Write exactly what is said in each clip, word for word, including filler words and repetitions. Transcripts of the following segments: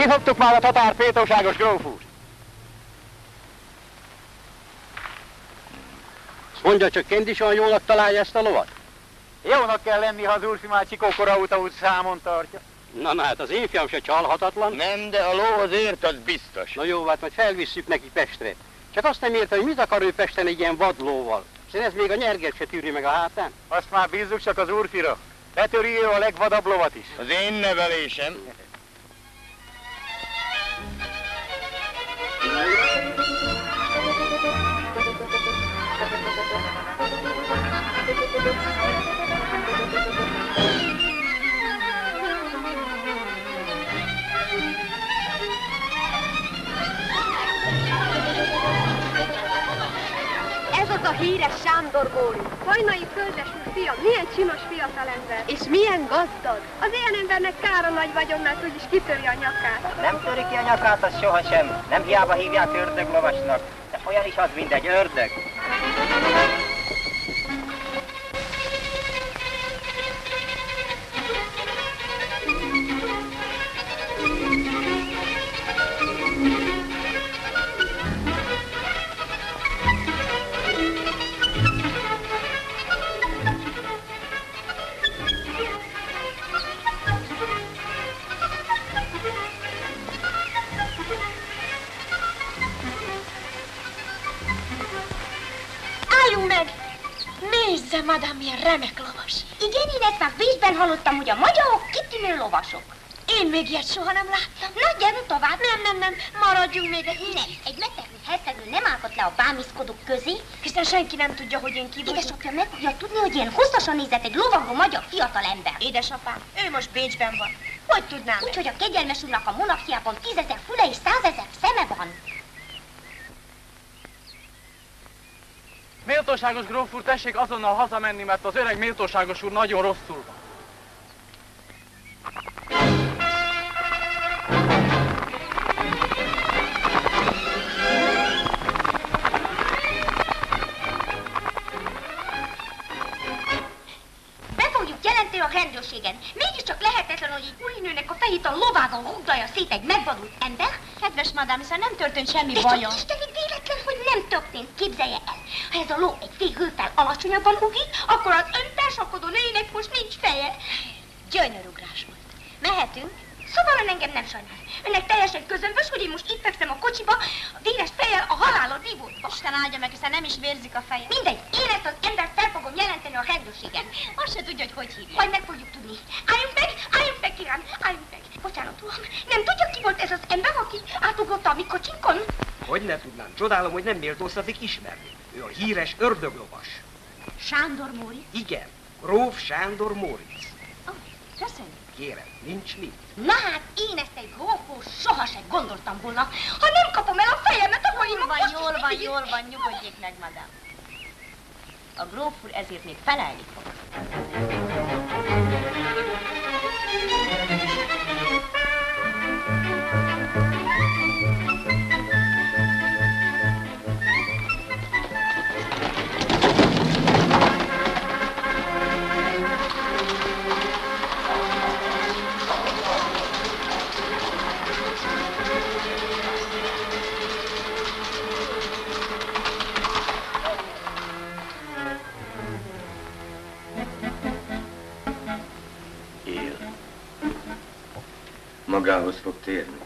Kifogtuk már a tatár pétóságos gróf úr. Mondja csak, Kend is olyan jónak találja ezt a lovat? Jónak kell lenni, ha az úrfi már Csikókora óta úgy számon tartja. Na, na, hát az én fiam se csalhatatlan. Nem, de a ló azért az biztos. Na jó, hát majd felvisszük neki Pestre. Csak azt nem értem, hogy mit akar ő Pesten egy ilyen vadlóval. Hiszen ez még a nyerget se tűri meg a hátán. Azt már bízzuk csak az úrfira. Betöri ő a legvadabb lovat is. Az én nevelésem. Ez az a híres Sándor Móri, Hajnai földesúr fia, milyen csinos fiatalember, és milyen gazdag. Az ilyen embernek kár a nagy vagyon, mert úgyis kitöri a nyakát. Nem töri ki a nyakát, az sohasem. Nem hiába hívják ördöglovasnak, de olyan is az, mint egy ördög. Nézze, madám, milyen remek lovas. Igen, én ezt már Bécsben hallottam, hogy a magyarok kitűnő lovasok. Én még ilyet soha nem láttam. Na, gyerünk tovább. Nem, nem, nem, maradjunk még egy... Nem, egy mesterű hercegnő nem állhat le a bámészkodók közé. Hiszen senki nem tudja, hogy én ki vagyok. Édesapja meg fogja tudni, hogy én hosszasan nézett egy lovagó magyar fiatalember. Édesapám, ő most Bécsben van. Hogy tudnám? Úgy, hogy a kegyelmes úrnak a monarchiában tízezer füle és százezer szeme van. Méltóságos gróf úr, tessék azonnal hazamenni, mert az öreg méltóságos úr nagyon rosszul van. Be fogjuk jelenteni a rendőrségen. Mégiscsak lehetetlen, hogy egy úrinőnek a fejét a lovával rúgdalja szét egy megvadult ember. Kedves madám, hiszen nem történt semmi De baja. csak Isteni véletlen, hogy nem történt. Képzelje el, ha ez a ló egy fél hőfel alacsonyabban ugrik, akkor az ön társalkodó nőjének most nincs feje. Gyönyörugrás volt. Mehetünk? Szóval ön engem nem sajnál. Önnek teljesen közömbös, hogy én most itt fekszem a kocsiba, a véres fejjel a halálod vívódva. Isten áldja meg, hiszen nem is vérzik a feje. Mindegy, én ezt az embert fel fogom jelenteni a rendőrségen. Azt se tudja, hogy hogy hívják. Majd meg fogjuk tudni. Álljunk meg, álljunk meg, kérem, álljunk meg. Bocsánat, uram, nem tudja, ki volt ez az ember, aki átugrotta a mi kocsinkon? Hogy ne tudnám? Csodálom, hogy nem méltóztatik ismerni. Ő a híres ördöglovas. Sándor Móri? Igen, gróf Sándor Móricz. Oh, köszönjük. Kérem, nincs mit. Na hát, én ezt egy grófról sohasem gondoltam volna, ha nem kapom el a fejemet, ahol én Jól van, most jól is van, mindig... jól van, nyugodjék meg, madám. A gróf úr ezért még felelni fog. Magához fog térni.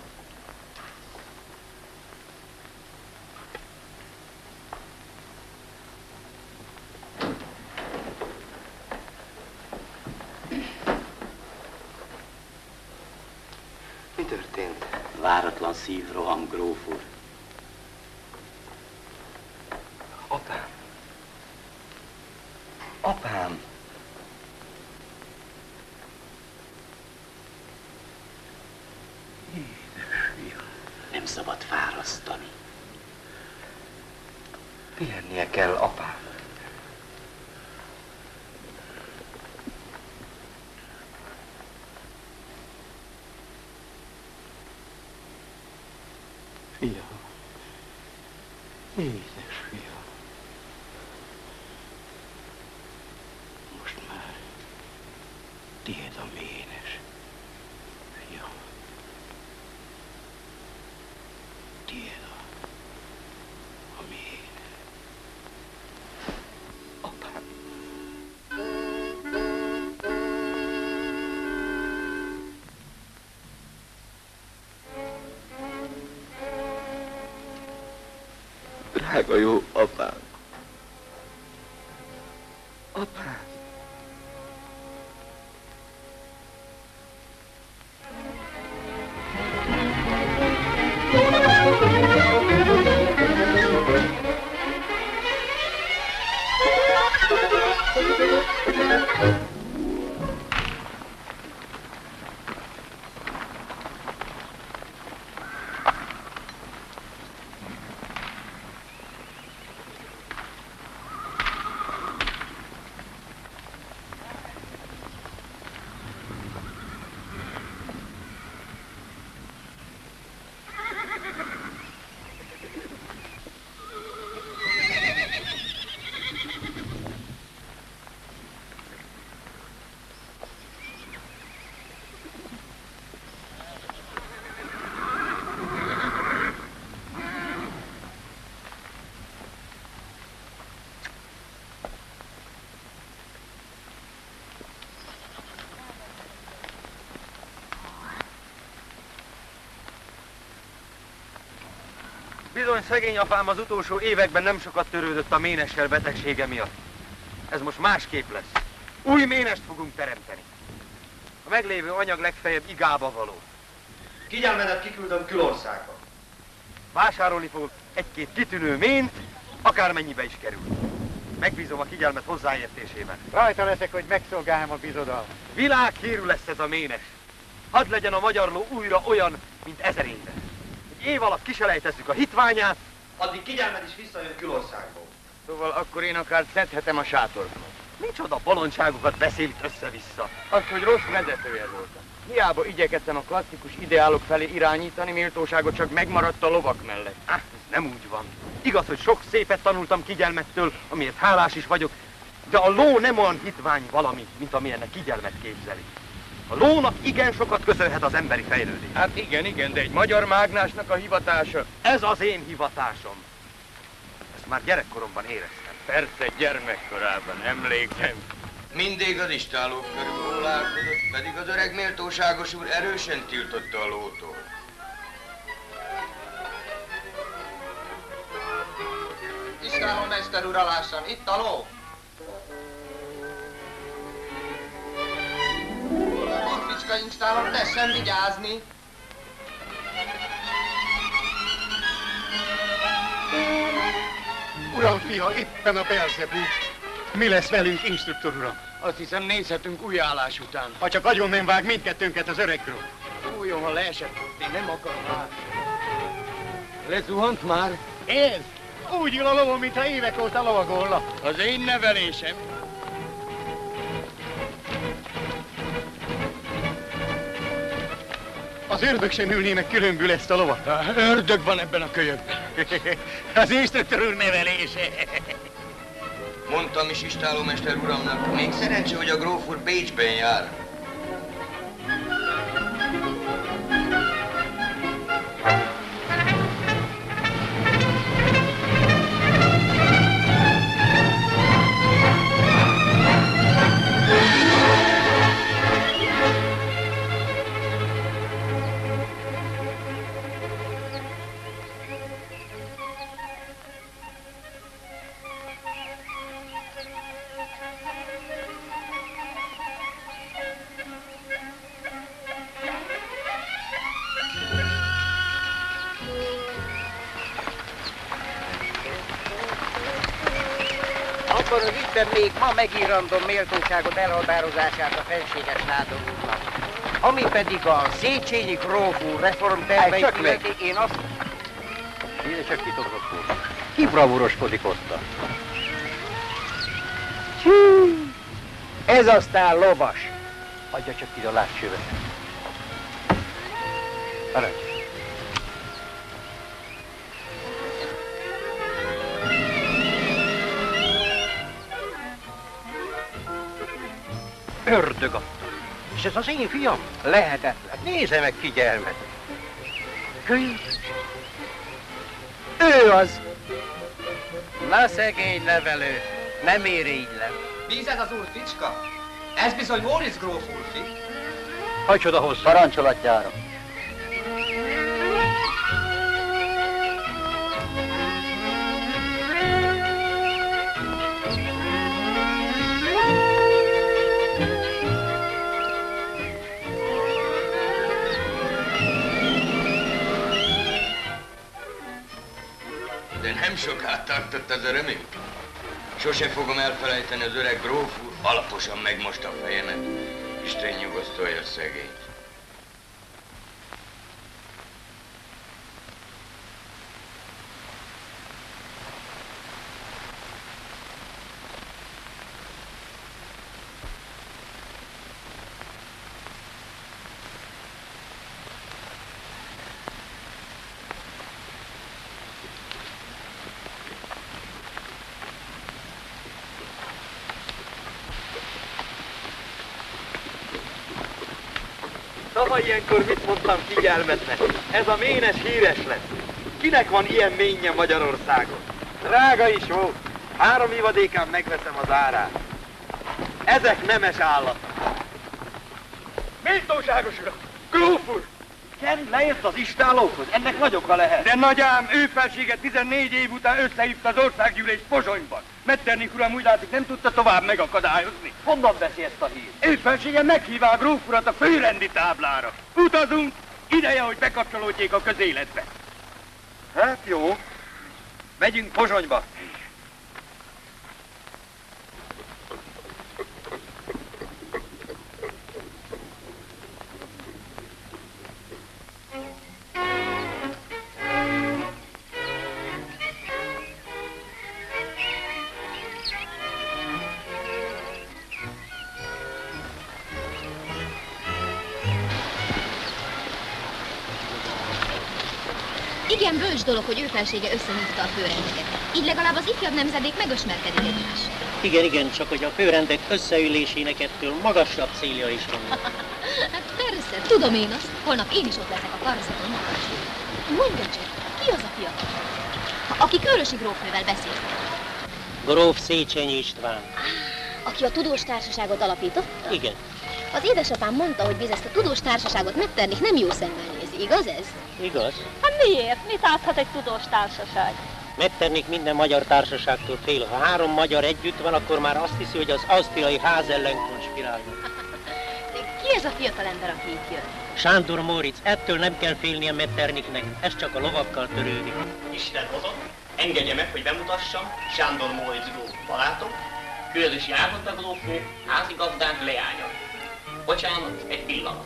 Mi történt? Váratlan szívroham, gróf úr. Apám. Apám. Nem szabad fárasztani. Pihennie kell, apám. Fiam. Édes fiam. Most már tiéd a ménes. Fiam. Drága jó apám. Apám. Bizony szegény apám az utolsó években nem sokat törődött a ménessel betegsége miatt. Ez most másképp lesz. Új ménest fogunk teremteni. A meglévő anyag legfeljebb igába való. Kigyelmedet kiküldöm külországba. Vásárolni fogok egy-két kitűnő mént, akármennyibe is kerül. Megbízom a kigyelmet hozzáértésében. Rajta leszek, hogy megszolgáljam a bizodalmat. Világhírű lesz ez a ménes. Hadd legyen a magyar ló újra olyan, mint ezer éve. Egy év alatt kiselejtezzük a hitványát, addig kigyelmed is visszajön külországból. Szóval akkor én akár szedhetem a sátorban. Micsoda bolondságokat beszél itt össze-vissza. Azt, hogy rossz vezetője voltam. Hiába igyekeztem a klasszikus ideálok felé irányítani, méltóságot csak megmaradt a lovak mellett. Ah, ez nem úgy van. Igaz, hogy sok szépet tanultam kigyelmettől, amiért hálás is vagyok, de a ló nem olyan hitvány valami, mint amilyennek kigyelmet képzeli. A lónak igen sokat köszönhet az emberi fejlődés. Hát igen, igen, de egy magyar mágnásnak a hivatása. Ez az én hivatásom. Ezt már gyerekkoromban éreztem. Persze, gyermekkorában, emlékszem. Mindig az istálók körül ólálkodott, pedig az öreg méltóságos úr erősen tiltotta a lótól. Istálómester ura, lássam, itt a ló! Urficska installom, tessen vigyázni! Uram, fiha, éppen a Belzebú. Mi lesz velünk, instruktor uram? Azt hiszem, nézhetünk új állás után. Ha csak agyon nem vág mindkettőnket az öreg gróf. Újon, ha leesett, én nem akarom már. Lezuhant már? Ez? Úgy ül a lovon, mintha évek óta lovagolna. Az én nevelésem. Az ördög sem ülnének különbül ezt a lovat. Ha, ördög van ebben a kölyökben. Az instruktor úr nevelése. Mondtam is istálómester uramnak, még szerencsé, hogy a gróf úr Pécsben jár. Akkor az ügyben még ma megírandom méltóságot elhatározását a fenséges nádorúrnak. Ami pedig a Széchenyi gróf úr reformterveit illeti, én azt... Nézd csak kitodott volna. Ki bravúroskodik ott? Ez aztán lovas. Adja csak ide a látcsővet. Arany. Ördög adta. És ez az én fiam? Lehetetlen. Nézze meg figyelmet. Könyv. Ő az. Na szegény nevelő, nem irigylem. Bízed az úr Ficska? Ez bizony Móricz gróf úr fi. Hagyd oda hozzá. Parancsolatjára. soká tartott az örömünk. Sose fogom elfelejteni az öreg gróf úr, alaposan megmosta a fejemet. Isten nyugosztolja szegényt. Tavaly ilyenkor mit mondtam figyelmetnek? Ez a ménes híres lesz. Kinek van ilyen ménje Magyarországon? Drága is volt. Három ivadékán megveszem az árát. Ezek nemes állatok. Méltóságos uram! Gróf úr! Gyerünk, leért az istálókhoz, ennek nagy oka lehet. De nagyám, ő felsége tizennégy év után összehívta az országgyűlés Pozsonyban. Metternich uram úgy látszik nem tudta tovább megakadályozni. Honnan veszi ezt a hírt? Ő felsége meghívá a gróf urat a főrendi táblára. Utazunk, ideje, hogy bekapcsolódjék a közéletbe. Hát jó, megyünk Pozsonyba. Igen, bölcs dolog, hogy ő felsége összehívta a főrendeket. Így legalább az ifjabb nemzedék megismerkedik egymással. Igen, igen, csak hogy a főrendek összeülésének ettől magasabb célja is van. Hát persze, tudom én azt. Holnap én is ott leszek a karaszaton magasról. Mondja csak, ki az a fiatal? Aki Körösi grófnővel beszélt. Gróf Széchenyi István. Aki a tudós társaságot alapította? Igen. Az édesapám mondta, hogy biz ezt a tudós társaságot Metternich nem jó szemmel nézi, igaz ez? Igaz. Hát miért? Mit áthat egy tudós társaság? Metternich minden magyar társaságtól fél. Ha három magyar együtt van, akkor már azt hiszi, hogy az ausztriai ház ellen konspirálnak. Ki ez a fiatalember, aki itt jön? Sándor Móricz, ettől nem kell félnie Metternichnek, ez csak a lovakkal törődik. Isten hozott, engedje meg, hogy bemutassam Sándor Móricz gróf barátom, Körösi Ágota grófnő, házigazdánk leánya. Bocsánat, egy pillanat.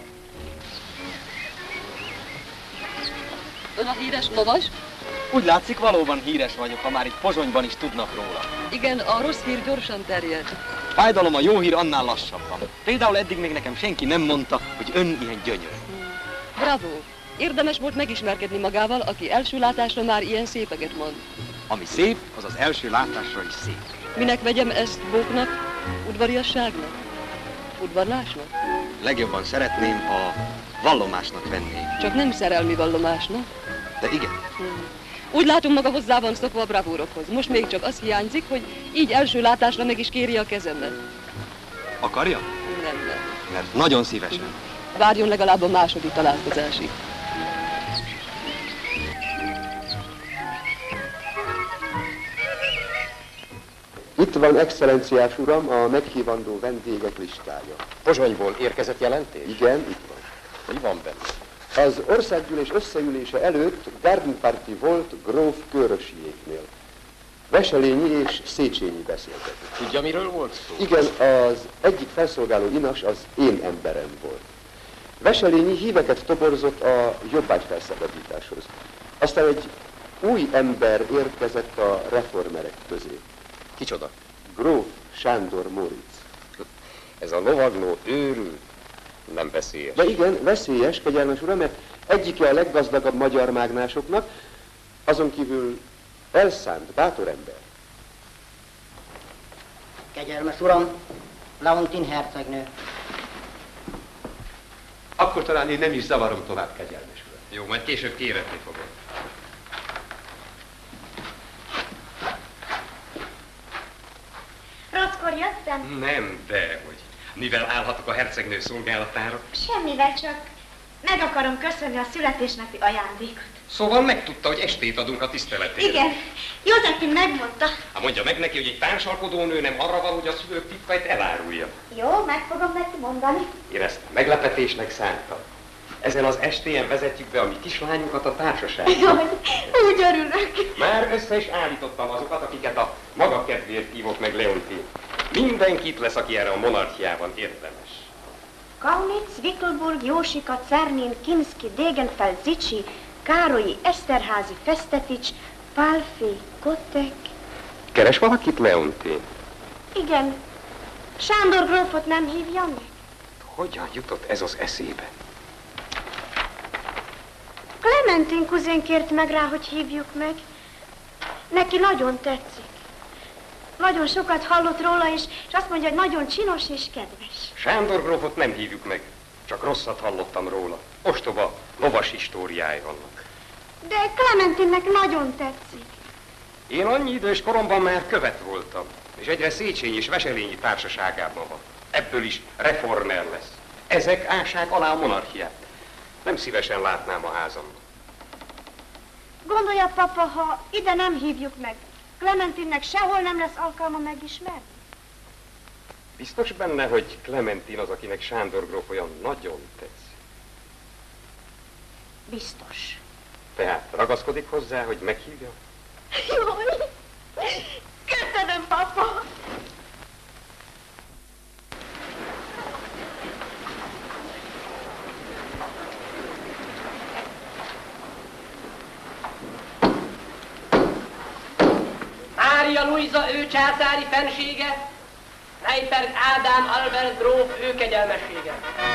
Ön a híres lovas? Úgy látszik, valóban híres vagyok, ha már itt Pozsonyban is tudnak róla. Igen, a rossz hír gyorsan terjed. Fájdalom, a jó hír annál lassabban. Például eddig még nekem senki nem mondta, hogy ön ilyen gyönyörű. Hmm. Bravo! Érdemes volt megismerkedni magával, aki első látásra már ilyen szépeket mond. Ami szép, az az első látásra is szép. Minek vegyem ezt bóknak, udvariasságnak, udvarlásnak? Legjobban szeretném, ha vallomásnak vennék. Csak nem szerelmi vallomásnak? De igen. Hmm. Úgy látom, maga hozzá van szokva a bravúrokhoz. Most még csak az hiányzik, hogy így első látásra meg is kéri a kezemet. Akarja? Nem, nem. Mert nagyon szívesen. Várjon legalább a második találkozásig. Itt van, excellenciás uram, a meghívandó vendégek listája. Pozsonyból érkezett jelentés? Igen, itt van. Mi van benne? Az országgyűlés összeülése előtt gardenparti volt gróf Körösiéknél. Veselényi és Széchenyi beszéltek. Tudja, miről volt szó? Igen, az egyik felszolgáló inas az én emberem volt. Veselényi híveket toborzott a jobbágy felszabadításhoz. Aztán egy új ember érkezett a reformerek közé. Kicsoda? Gróf Sándor Móricz. Ez a lovagló őrült, nem veszélyes. De igen, veszélyes, kegyelmes uram, mert egyike a leggazdagabb magyar mágnásoknak, azon kívül elszánt, bátor ember. Kegyelmes uram, Leontin hercegnő. Akkor talán én nem is zavarom tovább, kegyelmes uram. Jó, majd később kéretni fogom. Rockor jöttem? Nem, dehogy. Mivel állhatok a hercegnő szolgálatára? Semmivel, csak meg akarom köszönni a születésnapi ajándékot. Szóval megtudta, hogy estét adunk a tiszteletére. Igen, Józsefin megmondta. Hát mondja meg neki, hogy egy társalkodónő nem arra van, hogy a szülők titkait elárulja. Jó, meg fogom neki mondani. Én ezt meglepetésnek szántam. Ezen az estén vezetjük be a mi kislányunkat a társaságba. Jaj, úgy örülök. Már össze is állítottam azokat, akiket a maga kedvéért hívott meg Leontin. Mindenki itt lesz, aki erre a monarchiában érdemes. Kaunitz, Wickelburg, Jósika, Czernin, Kinski, Degenfeld, Zicsi, Károlyi, Eszterházi, Fesztefics, Pálfi, Kotek. Keres valakit, Leontin? Igen. Sándor grófot nem hívja meg? Hogyan jutott ez az eszébe? Clementin kuzén kért meg rá, hogy hívjuk meg. Neki nagyon tetszik. Nagyon sokat hallott róla, és, és azt mondja, hogy nagyon csinos és kedves. Sándor grófot nem hívjuk meg, csak rosszat hallottam róla. Ostoba, lovas históriái vannak. De Clementinnek nagyon tetszik. Én annyi idős koromban már követ voltam, és egyre Széchenyi és Veselényi társaságában van. Ebből is reformer lesz. Ezek ássák alá a monarchiát. Nem szívesen látnám a házamban. Gondolja, papa, ha ide nem hívjuk meg, Clementinnek sehol nem lesz alkalma megismerni? Biztos benne, hogy Clementin az, akinek Sándor gróf olyan nagyon tetszik. Biztos. Tehát ragaszkodik hozzá, hogy meghívja? Jaj, köszönöm, papa. Mária Luisa ő császári fensége, Reiperg Ádám Albert gróf ő kegyelmessége.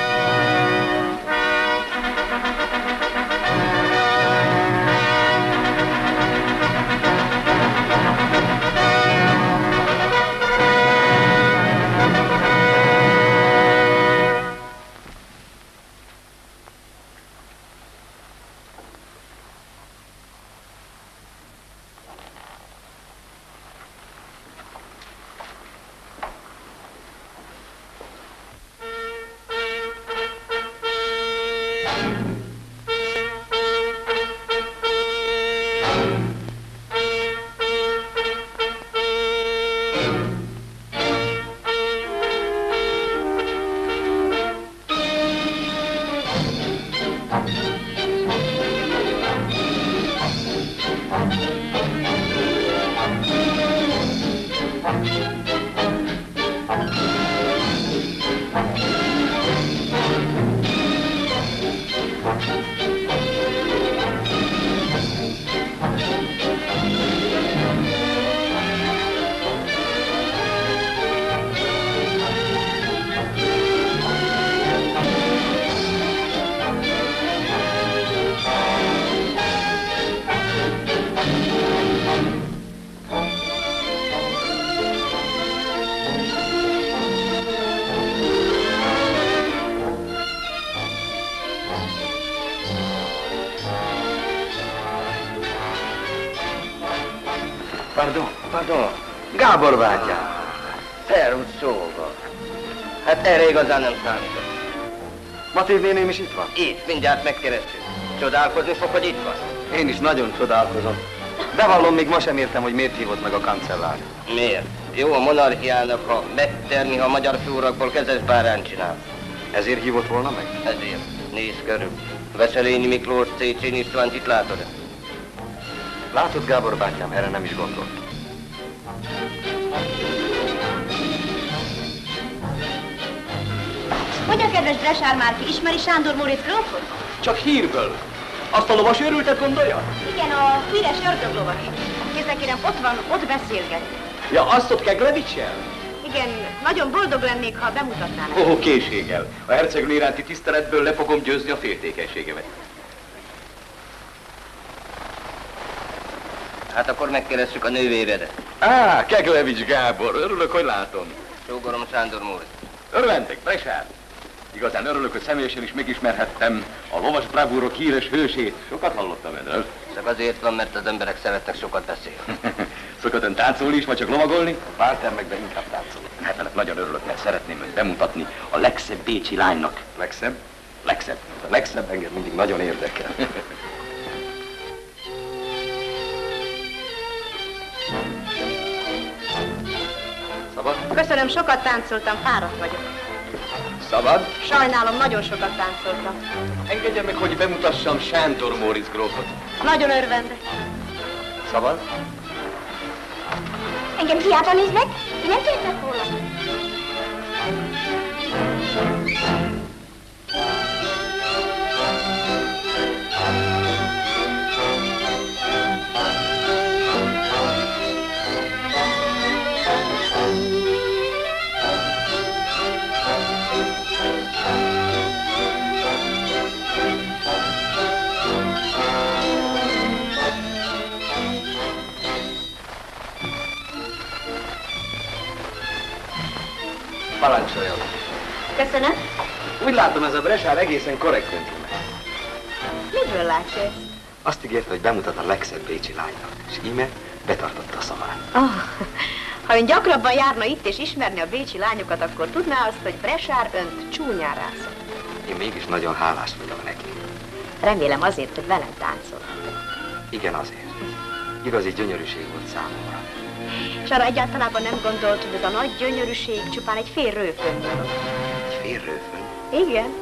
Pardon, pardon. Gábor bátyám. Szervusz, szóval. Hát erre igazán nem számított. Matilda néném is itt van? Itt, mindjárt megkerestük. Csodálkozni fog, hogy itt van? Én is nagyon csodálkozom. Bevallom, még ma sem értem, hogy miért hívott meg a kancellár. Miért? Jó a monarchiának, ha Metternich a magyar főurakból kezes bárán csinál. Ezért hívott volna meg? Ezért. Nézd körül. Veselényi Miklós, Széchenyi Istvánt itt látod-e? Látod, Gábor bátyám, erre nem is gondolt. Hogy a kedves Dresár Márki, ismeri Sándor Móricz grófot? Csak hírből. Azt a lovas őrültet gondolja? Igen, a híres ördöglovas. Kézzel kérem, ott van, ott beszélget. Ja, azt ott Keglevics-el? Igen, nagyon boldog lennék, ha bemutatnának. Ó, készséggel. A hercegnő iránti tiszteletből le fogom győzni a féltékenységemet. Hát akkor megkeressük a nővéredet. Á, Keglevics Gábor, örülök, hogy látom. Sógorom Sándor Móricz. Örventek, Presár. Igazán örülök, hogy személyesen is megismerhettem a lovas bravúrok híres hősét. Sokat hallottam erről. Csak azért van, mert az emberek szeretnek sokat beszélni. Szokott ön táncolni is, vagy csak lovagolni? Vártam meg, de inkább táncolni. Hát ennek nagyon örülök, mert szeretném önt bemutatni a legszebb bécsi lánynak. Legszebb? Legszebb. A legszebb engem mindig nagyon érdekel. Köszönöm, sokat táncoltam, fáradt vagyok. Szabad? Sajnálom, nagyon sokat táncoltam. Engedje meg, hogy bemutassam Sándor Móricz grófot. Nagyon örvendek. Szabad? Engem hiába néznek, én nem féltek volna. Parancsoljon. Köszönöm. Úgy látom, ez a Bresár egészen korrekt gentleman. Miből látsz ezt? Azt ígérte, hogy bemutat a legszebb bécsi lánynak, és íme betartotta a szavát. Oh, ha ön gyakrabban járna itt és ismerni a bécsi lányokat, akkor tudná azt, hogy Bresár önt csúnyán rászott. Én mégis nagyon hálás vagyok neki. Remélem azért, hogy velem táncol. Igen, azért. Igazi gyönyörűség volt számomra. És arra egyáltalában nem gondolt, hogy ez a nagy gyönyörűség csupán egy fél rőfön. Egy fél rőfön? Igen.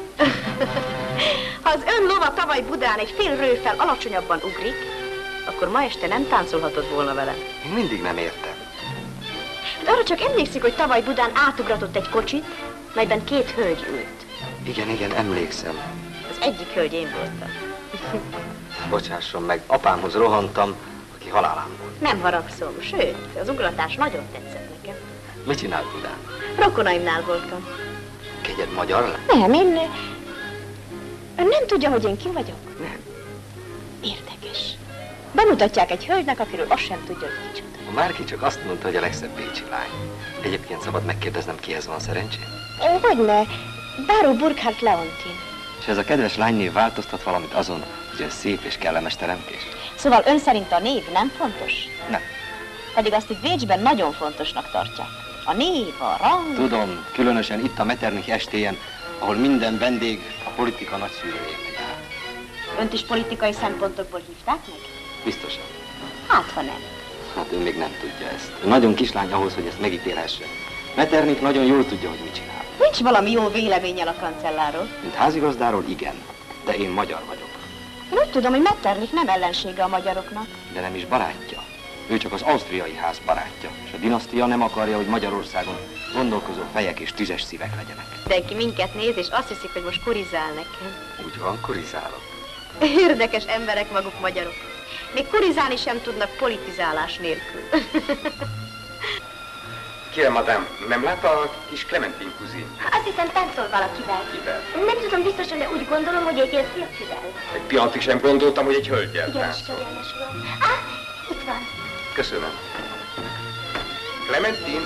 Ha az ön lova tavaly Budán egy fél rőffel alacsonyabban ugrik, akkor ma este nem táncolhatott volna velem. Én mindig nem értem. De arra csak emlékszik, hogy tavaly Budán átugratott egy kocsit, melyben két hölgy ült. Igen, igen, emlékszem. Az egyik hölgy én voltam. Bocsásson meg, apámhoz rohantam, aki halálán volt. Nem haragszom, sőt, az ugratás nagyon tetszett nekem. Mit csinált Budán? Rokonaimnál voltam. Kegyed magyar lett? Nem, én... Ön nem tudja, hogy én ki vagyok? Nem. Érdekes. Bemutatják egy hölgynek, akiről azt sem tudja, hogy kicsoda. A Márki csak azt mondta, hogy a legszebb bécsi lány. Egyébként szabad megkérdeznem, kihez van szerencsém? Hogyne, Báró Burkhardt Leontin. És ez a kedves lánynév változtat valamit azon, hogy ez szép és kellemes teremtés? Szóval ön szerint a név nem fontos? Nem. Pedig azt itt Bécsben nagyon fontosnak tartják. A név, a rang... Tudom, különösen itt a Metternich estéjen, ahol minden vendég a politika nagy szűrőjén megy át. Önt is politikai szempontokból hívták meg? Biztosan. Hát, ha nem. Hát ő még nem tudja ezt. Ő nagyon kislány ahhoz, hogy ezt megítélhesse. Metternich nagyon jól tudja, hogy mit csinál. Nincs valami jó véleménnyel a kancelláról? Mint házigazdáról igen, de én magyar vagyok. Én úgy tudom, hogy Metternich nem ellensége a magyaroknak. De nem is barátja. Ő csak az ausztriai ház barátja, és a dinasztia nem akarja, hogy Magyarországon gondolkozó fejek és tüzes szívek legyenek. Mindenki minket néz, és azt hiszik, hogy most kurizál nekem. Úgy van, kurizálok. Érdekes emberek maguk magyarok. Még kurizálni sem tudnak politizálás nélkül. Kérem, madám, nem látta a kis Clementine kuzin? Azt hiszem, táncol valakivel. Kivel? Nem tudom biztosan, de úgy gondolom, hogy egy férfivel. Egy pillanatig sem gondoltam, hogy egy hölgyel Igen, táncol. Sörjelmes uram. Ah, itt van. Köszönöm. Clementine?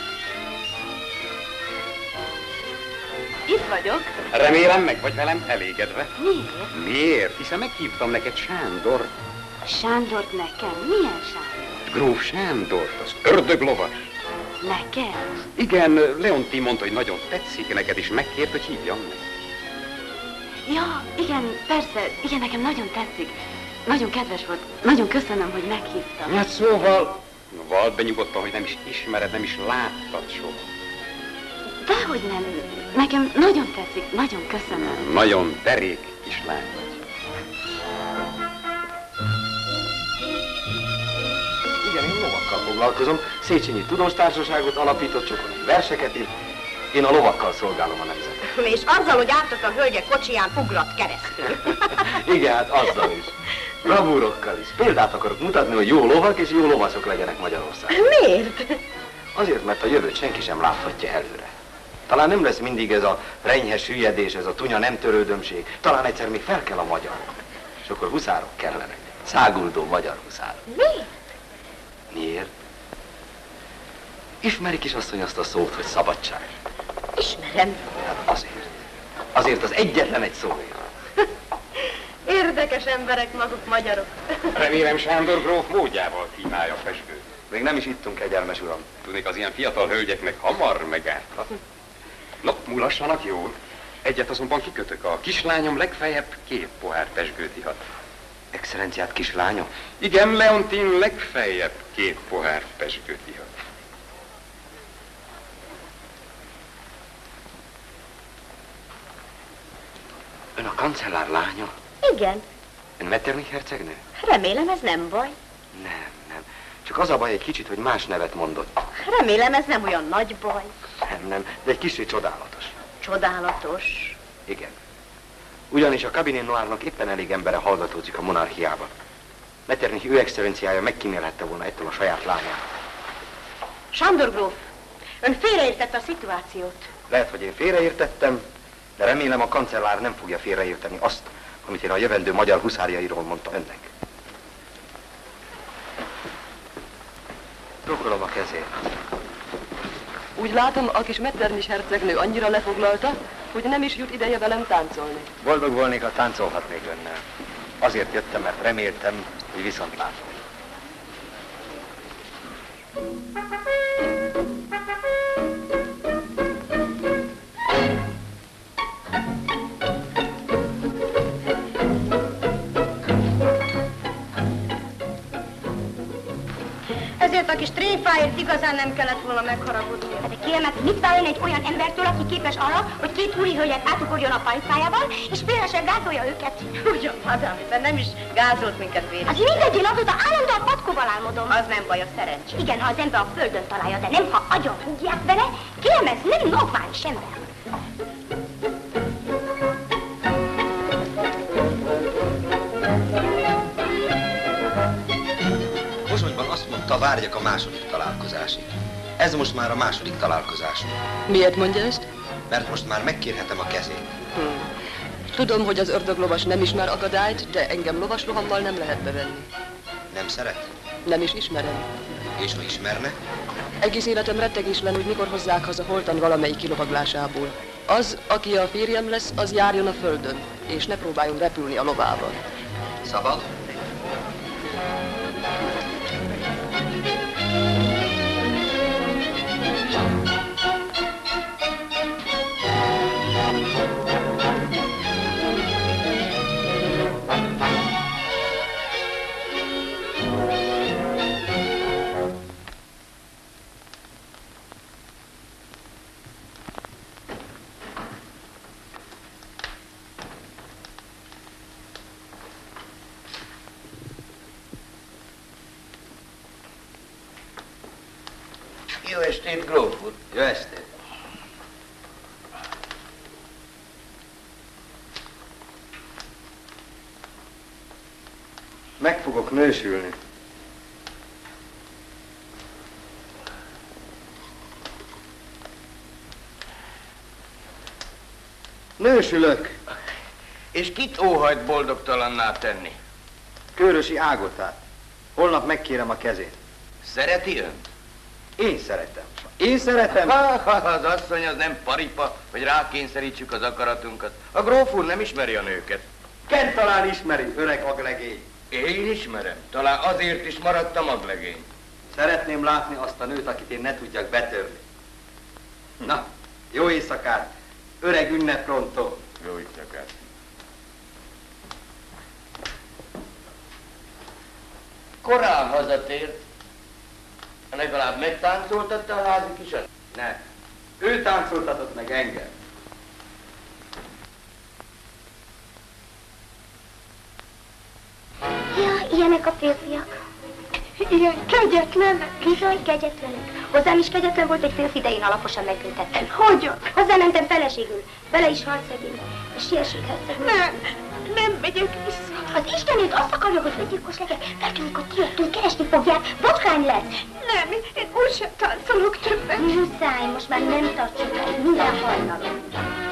Itt vagyok. Remélem, meg vagy velem elégedve. Miért? Miért? Hiszen meghívtam neked Sándor. Sándort nekem? Milyen Sándor? Gróf Sándort, az ördöglovas. Nekem? Igen, Leontin mondta, hogy nagyon tetszik neked, és megkért, hogy hívjam meg. Ja, igen, persze, igen, nekem nagyon tetszik. Nagyon kedves volt. Nagyon köszönöm, hogy meghívtam. Hát szóval, vald be nyugodtan, hogy nem is ismered, nem is láttad soha. Dehogy nem. Nekem nagyon tetszik, nagyon köszönöm. Nagyon derék kislány vagy. Igen, én lovakkal foglalkozom. Széchenyi Tudóstársaságot alapított, sokan verseket írt. Én a lovakkal szolgálom a nemzetet. És azzal, hogy ártott a hölgyek kocsiján ugrat keresztül. Igen, hát azzal is. Bravúrokkal is. Példát akarok mutatni, hogy jó lovak és jó lovasok legyenek Magyarországon. Miért? Azért, mert a jövőt senki sem láthatja előre. Talán nem lesz mindig ez a renyhes hüllyedés, ez a tunya nem törődömség. Talán egyszer még fel kell a magyar. És akkor huszárok kellenek. Száguldó magyar huszárok. Miért? Miért? Ismeri kisasszony azt a szót, hogy szabadság? Ismerem. Hát azért. Azért az egyetlen egy szóért. Érdekes emberek maguk magyarok. Remélem Sándor gróf módjával kínálja a pezsgőt. Még nem is ittunk, egyelmes uram. Tudnék, az ilyen fiatal hölgyeknek hamar megárthat. No, mulassanak jól. Egyet azonban kikötök. A kislányom legfeljebb két pohár pezsgőt ihat. Excellenciát kislányom? Igen, Leontin legfeljebb két pohár pezsgőt ihat. kancellár lánya? Igen. Ön Metternich hercegnő? Remélem ez nem baj. Nem, nem. Csak az a baj egy kicsit, hogy más nevet mondott. Remélem ez nem olyan nagy baj. Nem, nem, de egy kicsit csodálatos. Csodálatos. Igen. Ugyanis a Cabinet Noirnak éppen elég embere hallgatózik a monarchiában. Metternich ő excellenciája megkímélhette volna ettől a saját lányát. Sándor gróf, ön félreértette a szituációt. Lehet, hogy én félreértettem, de remélem a kancellár nem fogja félreérteni azt, amit én a jövendő magyar huszárjairól mondta önnek. Csókolom a kezét. Úgy látom, a kis Metternich hercegnő annyira lefoglalta, hogy nem is jut ideje velem táncolni. Boldog volnék, ha táncolhatnék önnel. Azért jöttem, mert reméltem, hogy viszont látom. Ezért a kis tréfáért igazán nem kellett volna megharagudnia. De kérem, hát mit várjon egy olyan embertől, aki képes arra, hogy két úri hölgyet átugorjon a pajtájával, és félresen gázolja őket? Ugyan, madám, de nem is gázolt minket véresen. Az mindegy, én azóta állandóan patkóval álmodom. Az nem baj, a szerencsé. Igen, ha az ember a földön találja, de nem, ha agyon húgják vele. Kérem, ez nem normális ember. Pozsonyban azt mondta, várjak a második találkozásig. Ez most már a második találkozásunk. Miért mondja ezt? Mert most már megkérhetem a kezét. Hmm. Tudom, hogy az ördöglovas nem ismer akadályt, de engem lovasrohammal nem lehet bevenni. Nem szeret? Nem is ismerem. És ha ismerne? Egész életem rettegés lenne, hogy mikor hozzák haza holtan valamelyik kilovaglásából. Az, aki a férjem lesz, az járjon a földön, és ne próbáljon repülni a lovával. Szabad? Jó estét, gróf úr. Jó estét. Meg fogok nősülni. Nősülök. És kit óhajt boldogtalanná tenni? Kőrösi Ágotát. Holnap megkérem a kezét. Szereti önt? Én szeretem. Én szeretem. Ha, ha, az asszony az nem paripa, hogy rákényszerítsük az akaratunkat. A gróf úr nem ismeri a nőket. Kent talán ismeri, öreg aglegény. Én ismerem. Talán azért is maradtam aglegény. Szeretném látni azt a nőt, akit én ne tudjak betörni. Na, jó éjszakát, öreg ünneprontó. Jó éjszakát. Korán hazatért. Legalább megtáncoltatta a házi kisat? Ne. Ő táncoltatott meg engem. Ja, ilyenek a férfiak. Igen, kegyetlenek. Bizony, kegyetlenek. Hozzám is kegyetlen volt egy férfi, de én alaposan megbüntettem. Hogyan? Hozzámentem feleségül. Vele is halt szegény. És siessük hercegnő. Nem, nem megyek vissza. Az Istenét azt akarja, hogy öngyilkos legyek, mert amikor kijöttünk, keresni fogják, botrány lesz. Nem, én úgysem táncolok többet. Muszáj, most már nem tartsuk el, minden hajnalon.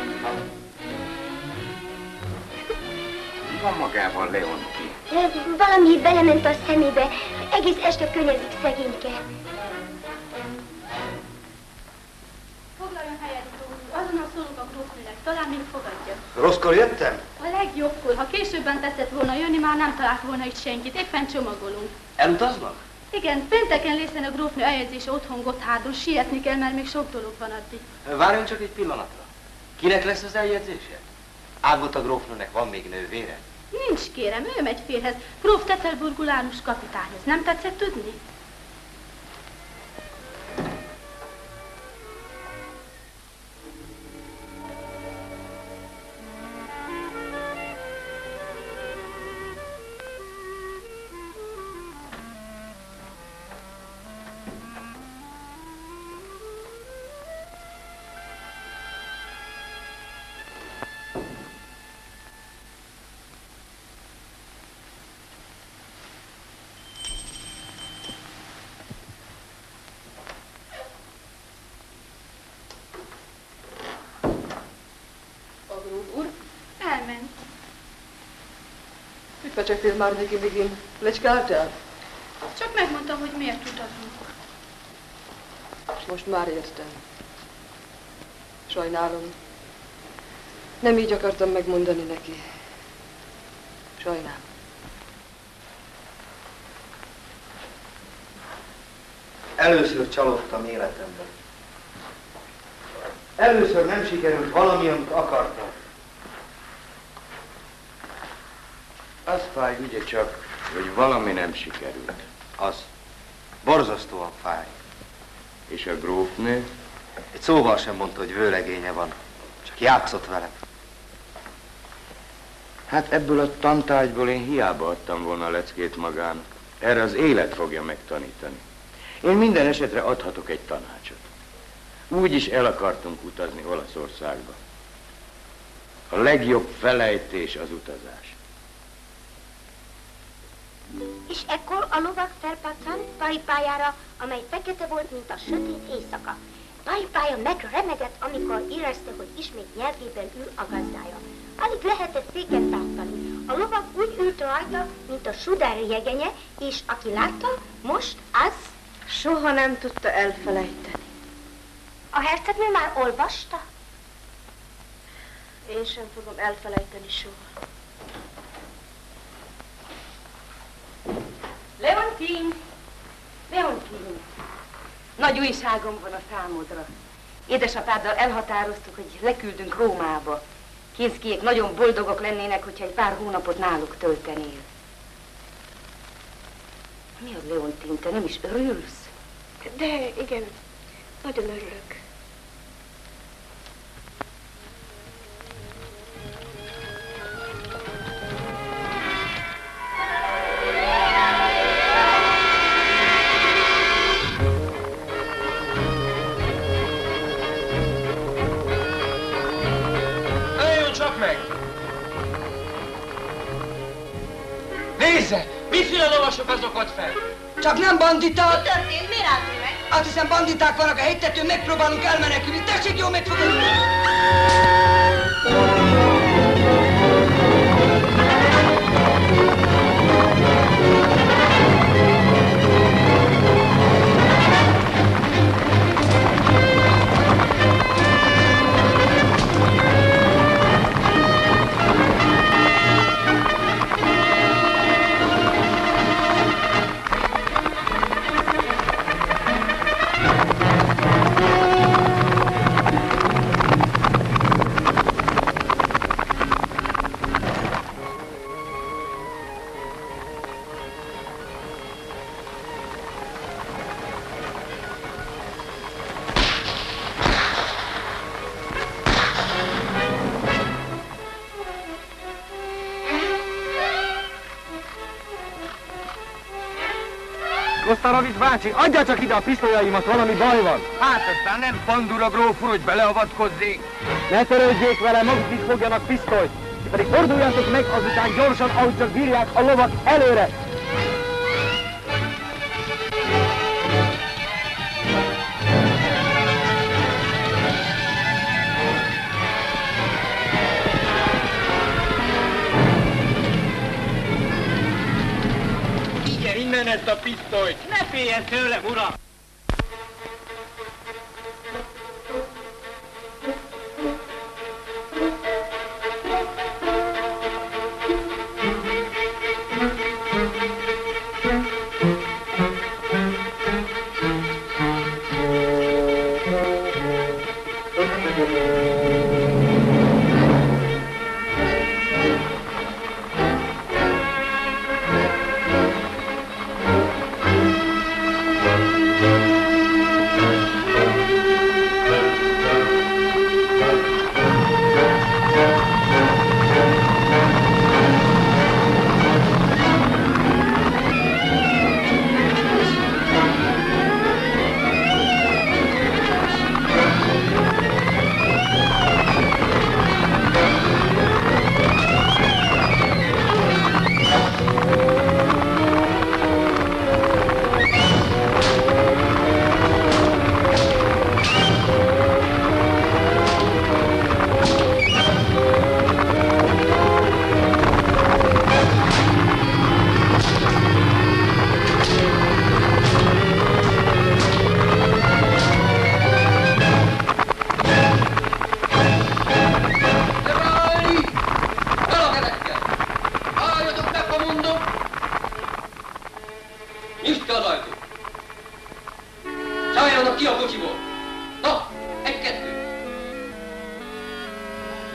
Mi van magával, Leonti? Valami belement a szemébe, egész este könnyezik szegényke. Foglaljon helyet, gróf úr, azonnal szólunk a grófnőnek, talán még fogadja. Rosszkor jöttem? A legjobbkor, ha későbben tetszett volna jönni, már nem talált volna itt senkit, éppen csomagolunk. Elutaznak? Igen, pénteken lészen a grófnő eljegyzése otthon Gotthárdon, sietni kell, mert még sok dolog van addig. Várjon csak egy pillanatra. Kinek lesz az eljegyzése? Ágota grófnőnek van még nővére? Nincs, kérem, ő megy férhez, gróf Tetzelburgú Lánus kapitányhoz. Nem tetszett tudni? Mit fecsegtél már, Niki, míg én plecskáltál? Csak megmondtam, hogy miért utazunk. És most már értem. Sajnálom. Nem így akartam megmondani neki. Sajnálom. Először csalódtam életemben. Először nem sikerült valami, amit akartam. Az fáj ugye csak, hogy valami nem sikerült. Az borzasztóan fáj. És a grófnő? Egy szóval sem mondta, hogy vőlegénye van. Csak játszott velem. Hát ebből a tantárgyból én hiába adtam volna a leckét magának. Erre az élet fogja megtanítani. Én minden esetre adhatok egy tanácsot. Úgy is el akartunk utazni Olaszországba. A legjobb felejtés az utazás. És ekkor a lovag felpaccant paripájára, amely fekete volt, mint a sötét éjszaka. Paripája megremegett, amikor érezte, hogy ismét nyelvében ül a gazdája. Alig lehetett féken tartani. A lovag úgy ült rajta, mint a sudár jegenye, és aki látta, most az soha nem tudta elfelejteni. A hercegnő már olvasta? Én sem fogom elfelejteni soha. Leontin! Leontin! Nagy újságom van a számodra. Édesapáddal elhatároztuk, hogy leküldünk Rómába. Kinszkijék nagyon boldogok lennének, hogyha egy pár hónapot náluk töltenél. Mi az, Leontin, te nem is örülsz? De igen, nagyon örülök. Nézze! Miféle lovasok azok ott fel? Csak nem banditák! Mi történt? Miért álltunk meg? Azt hiszem, banditák vannak a hegytetőn, megpróbálunk elmenekülni. Tessék, jól meg fogod! Kosztarovics bácsi, adja csak ide a pisztolyaimat, valami baj van. Hát aztán nem Pandura gróf úr, hogy beleavatkozzék. Ne törődjék vele, maguk is fogjanak pisztolyt. Pedig forduljatok meg azután gyorsan, ahogy csak bírják a lovak előre. Innen ezt a pisztolyt! Ne féljen tőlem, uram!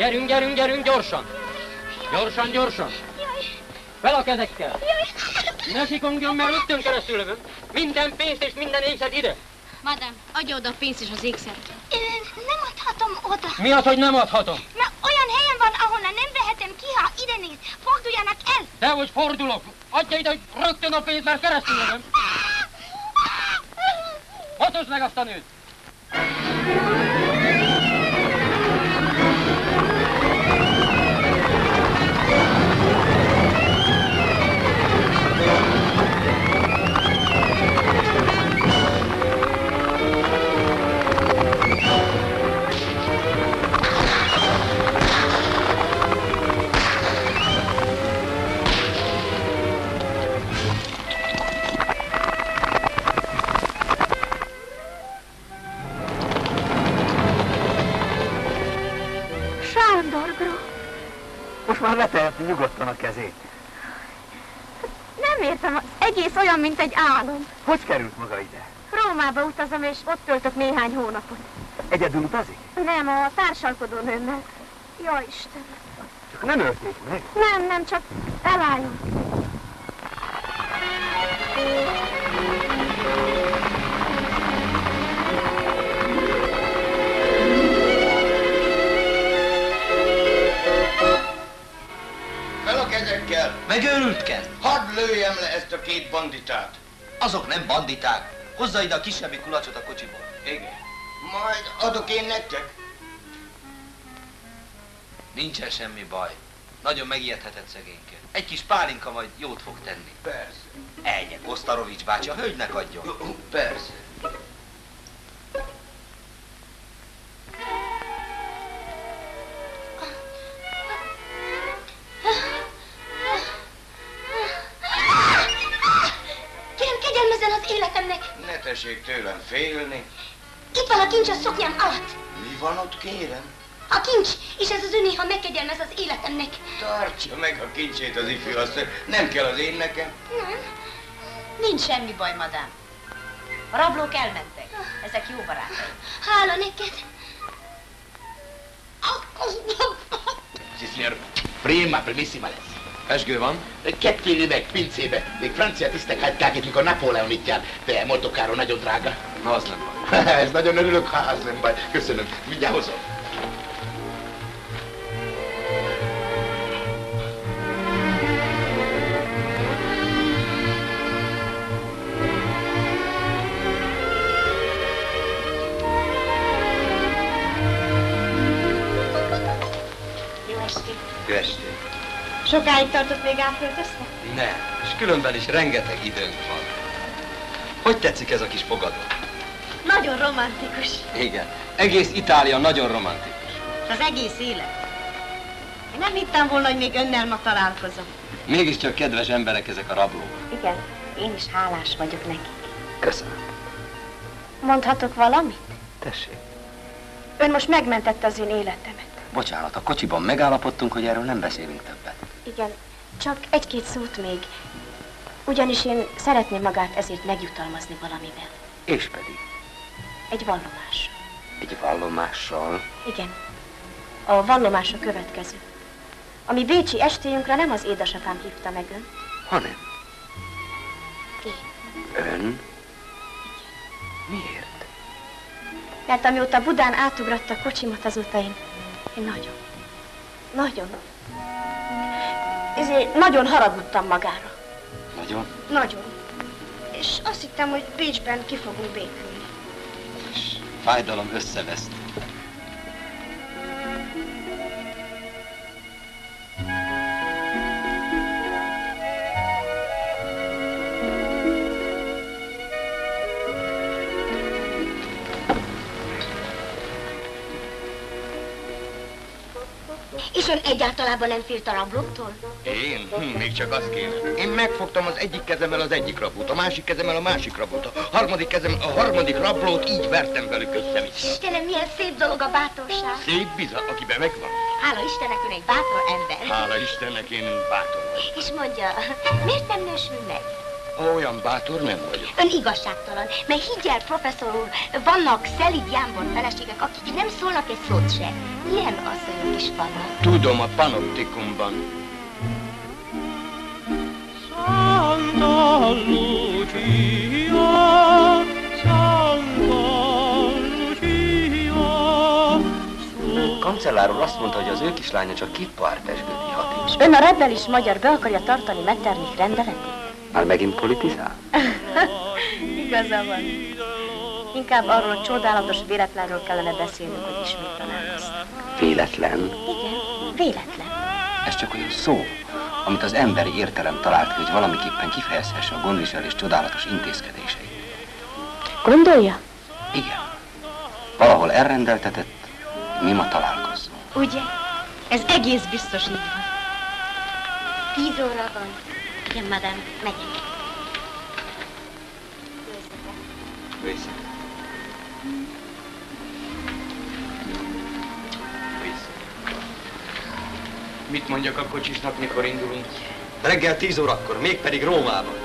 Gyerünk, gyerünk, gyerünk, gyorsan! Gyorsan, gyorsan! Fel a kezekkel! Ne sikongjon, mert rögtön keresztül lövöm. Minden pénzt és minden ékszert ide! Madám, adja oda a pénzt és az ékszert. Nem adhatom oda. Mi az, hogy nem adhatom? Mert olyan helyen van, ahonnan nem vehetem ki, ha ide néz. Forduljanak el. Dehogy fordulok. Adja ide, hogy rögtön a pénzt, mert keresztül lövöm. Motozd meg azt a nőt! Most már leteheti nyugodtan a kezét. Nem értem, az egész olyan, mint egy álom. Hogy került maga ide? Rómába utazom, és ott töltök néhány hónapot. Egyedül utazik? Nem, a társalkodó nőmmel. Jaj, Istenem. Csak nem ölték meg? Nem, nem, csak elálljon. Fel a kezekkel! Megőrültken! Hadd lőjem le ezt a két banditát! Azok nem banditák. Hozza ide a kisebbi kulacsot a kocsiból. Igen. Majd adok én nektek. Nincsen semmi baj. Nagyon megijedhetett szegényke. Egy kis pálinka majd jót fog tenni. Persze. Ennyi, Kosztarovics bácsi, a hölgynek adjon. Persze. Kérem, kegyelmezzen az életemnek. Ne tessék tőlem félni. Itt van a kincs a szoknyám alatt. Mi van ott, kérem? A kincs, és ez az öné, ha megkegyelmez az életemnek. Tartsa meg a kincsét az ifjú asszony. Nem kell az én nekem. Nem. Nincs semmi baj, madám. A rablók elmentek. Ezek jó barátai. Hála neked. Sí, signor. Prima, primissima lesz. Pesgő van? Kettő meg pincébe. Még francia tisztek hagyták itt, mikor Napóleon itt jár. De Monte Carlo nagyon drága. Na, az nem baj. Ez nagyon örülök, ha az nem baj. Köszönöm. Mindjárt hozom. Jó estét. Jó estét. Sokáig tartott, még átöltöztek? Nem, és különben is rengeteg időnk van. Hogy tetszik ez a kis fogadó? Nagyon romantikus. Igen, egész Itália nagyon romantikus. És az egész élet. Én nem hittem volna, hogy még önnel ma találkozom. Mégiscsak kedves emberek ezek a rablók. Igen, én is hálás vagyok nekik. Köszönöm. Mondhatok valamit? Tessék. Ön most megmentette az én életemet. Bocsánat, a kocsiban megállapodtunk, hogy erről nem beszélünk többet. Igen, csak egy-két szót még. Ugyanis én szeretném magát ezért megjutalmazni valamivel. És pedig? Egy vallomás. Egy vallomással? Igen. A vallomás a következő. A mi bécsi estélyünkre nem az édesapám hívta meg önt. Hanem? Én. Ön? Miért? Mert amióta Budán átugratta a kocsimat, azóta én, én nagyon, nagyon, ezért nagyon haragudtam magára. Nagyon? Nagyon. És azt hittem, hogy Bécsben ki fogunk békülni. Fájdalom összeveszt. És ön egyáltalában nem félt a rablóktól? Én? Hm, még csak az kéne. Én megfogtam az egyik kezemmel az egyik rablót, a másik kezemmel a másik rablót, a harmadik kezemmel a harmadik rablót, így vertem velük össze-vissza. Istenem, milyen szép dolog a bátorság. Szép biza, akiben megvan. Hála Istennek, ön egy bátor ember. Hála Istennek, én bátor vagyok. És mondja, miért nem nősül meg? Olyan bátor nem vagyok. Ön igazságtalan, mert higgy el, professzor úr, vannak szelíd jámbor feleségek, akik nem szólnak egy szót se. Ilyen asszonyok is vannak. Tudom, a panoptikumban. Santa Lucia, Santa Lucia. Kancellár úr azt mondta, hogy az ő kislánya csak két pár pesgőt ihat. És ön a rebbelis magyar be akarja tartani Metternich rendeletét? Már megint politizál? Igaza van. Inkább arról a csodálatos véletlenről kellene beszélnünk, hogy ismét találkoztunk. Véletlen? Igen, véletlen. Ez csak olyan szó, amit az emberi értelem talált ki, hogy valamiképpen kifejezhesse a gondviselés csodálatos intézkedéseit. Gondolja? Igen. Valahol elrendeltetett, mi ma találkozzunk. Ugye? Ez egész biztos így van. Tíz óra van. Igen, madám, megyek. Vissza. Mit mondjak a kocsisnak, mikor indulunk? Reggel tíz órakor, mégpedig Rómában.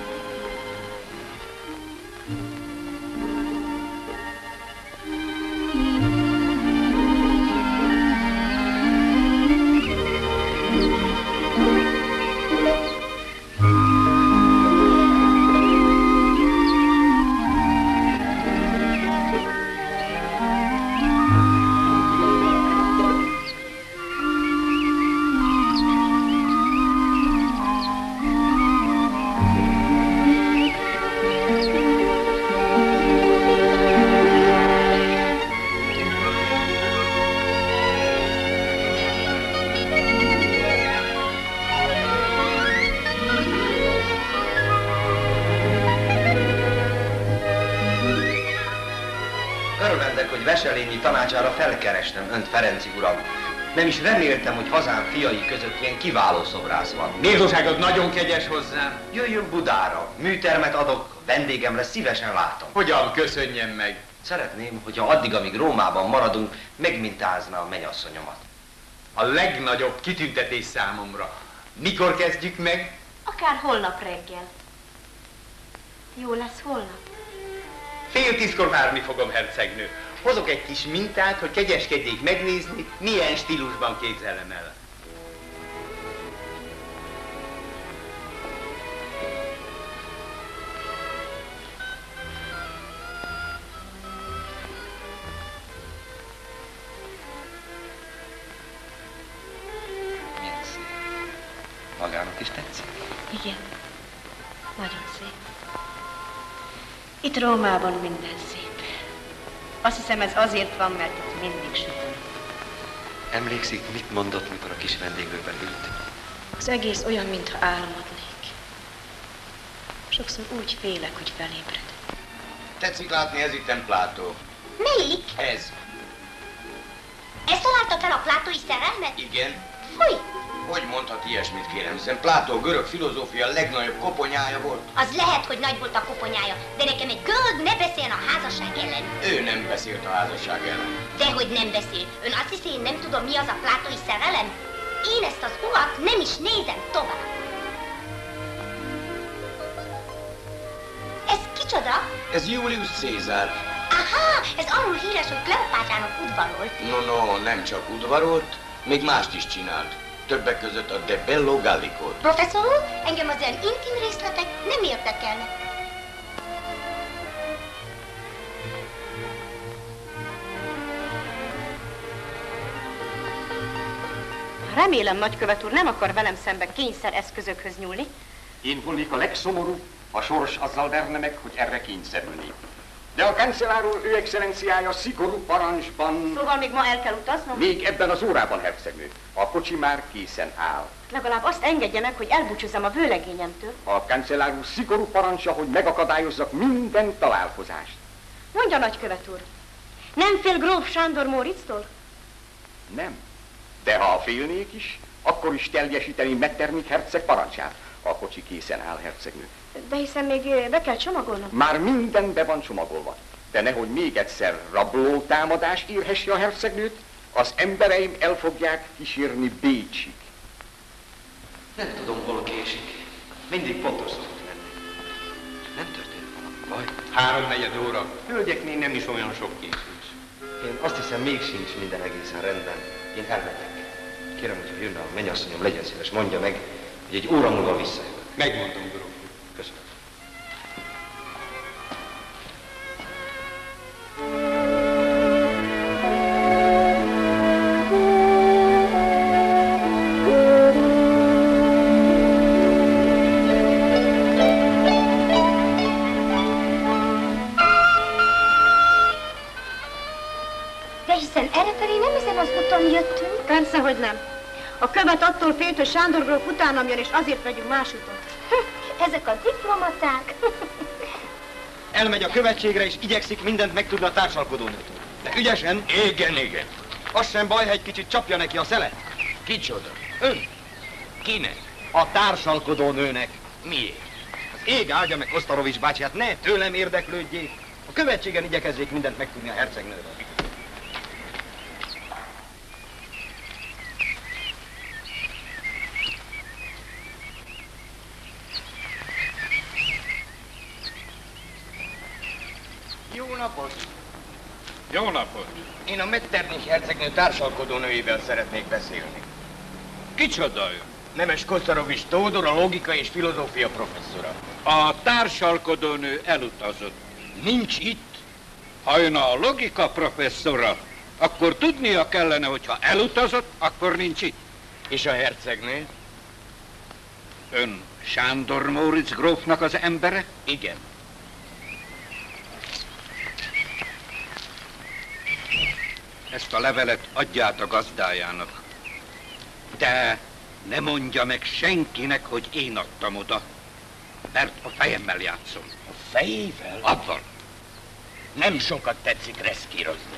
Tanácsára felkerestem önt, Ferenci uram. Nem is reméltem, hogy hazám fiai között ilyen kiváló szobrász van. Méltóságod nagyon kegyes hozzám. Jöjjön Budára, műtermet adok, vendégem lesz, szívesen látom. Hogyan köszönjem meg? Szeretném, hogyha addig, amíg Rómában maradunk, megmintázna a mennyasszonyomat. A legnagyobb kitüntetés számomra. Mikor kezdjük meg? Akár holnap reggel. Jó lesz holnap? Fél tízkor várni fogom, hercegnő. Hozok egy kis mintát, hogy kegyeskedjék megnézni, milyen stílusban képzelem el. Milyen szép. Magának is tetszik? Igen. Nagyon szép. Itt Rómában minden szép. Azt hiszem, ez azért van, mert itt mindig sütön. Emlékszik, mit mondott, mikor a kis vendéglőben ült? Az egész olyan, mintha álmodnék. Sokszor úgy félek, hogy felébred. Tetszik látni, ez itten Plátó. Melyik? Ez. Ezt találta fel a plátói szerelmet? Igen. Hogy? Hogy mondhat ilyesmit, kérem, hiszen Plátó a görög filozófia legnagyobb koponyája volt. Az lehet, hogy nagy volt a koponyája, de nekem egy görög ne beszéljen a házasság ellen. Ő nem beszélt a házasság ellen. Dehogy nem beszél. Ön azt hiszi, én nem tudom, mi az a plátói szerelem? Én ezt az urat nem is nézem tovább. Ez kicsoda? Ez Julius Cézár. Aha, ez arról híres, hogy Kleopátrának udvarolt. No, no, nem csak udvarolt, még mást is csinált. Többek között a De Bello Gallicót. Professzor úr, engem az ilyen intim részletek nem érdekelnek. Remélem, nagykövet úr nem akar velem szemben kényszer eszközökhöz nyúlni. Én volnék a legszomorúbb, a sors azzal verne meg, hogy erre kényszerülnék. De a kancellár úr, ő excellenciája szigorú parancsban... Szóval még ma el kell utaznom? Még ebben az órában, hercegnő. A kocsi már készen áll. Legalább azt engedje meg, hogy elbúcsúzzam a vőlegényemtől. A kancellár úr szigorú parancsa, hogy megakadályozzak minden találkozást. Mondja, nagykövet úr, nem fél gróf Sándor Móricztól? Nem. De ha félnék is, akkor is teljesíteni Metternich herceg parancsát. A kocsi készen áll, hercegnő. De hiszen még be kell csomagolnom. Már minden be van csomagolva. De nehogy még egyszer rabló támadás érhesse a hercegnőt, az embereim el fogják kísérni Bécsig. Nem tudom, hol késik. Mindig pontos szokott lenni. Nem történt valami baj? Háromnegyed óra. Hölgyeknél nem is olyan sok készülés. Én azt hiszem, még sincs minden egészen rendben. Én elmegyek. Kérem, hogyha jönne a mennyasszonyom, legyen szíves, mondja meg, hogy egy óra múlva visszajövök. Megmondom, gróf úr. Köszönöm. Persze, hogy nem. A követ attól félt, hogy Sándor gróf utánam jön, és azért vegyünk más utat. Ezek a diplomaták. Elmegy a követségre, és igyekszik mindent megtudni a társalkodónőtől. De ügyesen? Igen, igen. Az sem baj, ha egy kicsit csapja neki a szelet. Kicsoda? Ön. Kinek? A társalkodónőnek. Miért? Az ég áldja meg Osztarovics bácsi, hát ne tőlem érdeklődjék. A követségen igyekezzék mindent megtudni a hercegnőről. Jó napot! Jó napot! Én a Metternich hercegnő társalkodónőjével szeretnék beszélni. Kicsoda ő? Nemes Kosztarovics Tódor, a logika és filozófia professzora. A társalkodónő elutazott. Nincs itt? Ha ön a logika professzora, akkor tudnia kellene, hogy ha elutazott, akkor nincs itt. És a hercegnő? Ön Sándor Móricz grófnak az embere? Igen. Ezt a levelet adját a gazdájának. De ne mondja meg senkinek, hogy én adtam oda, mert a fejemmel játszom. A fejével? Avval. Nem sokat tetszik reszkírozni.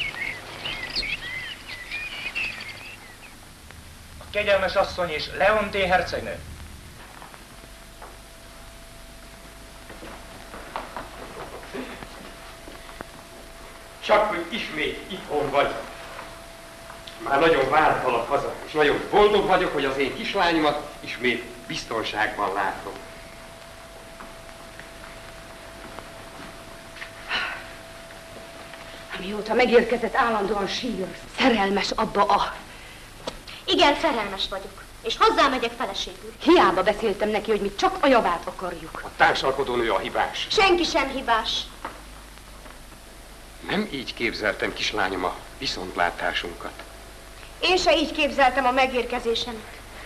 A kegyelmes asszony és Leonté hercegnő. Csak hogy ismét itthon vagy. Már nagyon vártalak haza, és nagyon boldog vagyok, hogy az én kislányomat ismét biztonságban látom. Mióta megérkezett, állandóan sír. Szerelmes abba a... Igen, szerelmes vagyok. És hozzámegyek feleségül. Hiába beszéltem neki, hogy mi csak a javát akarjuk. A társalkodónő a hibás. Senki sem hibás. Nem így képzeltem, kislányom, a viszontlátásunkat. Én se így képzeltem a megérkezésemet.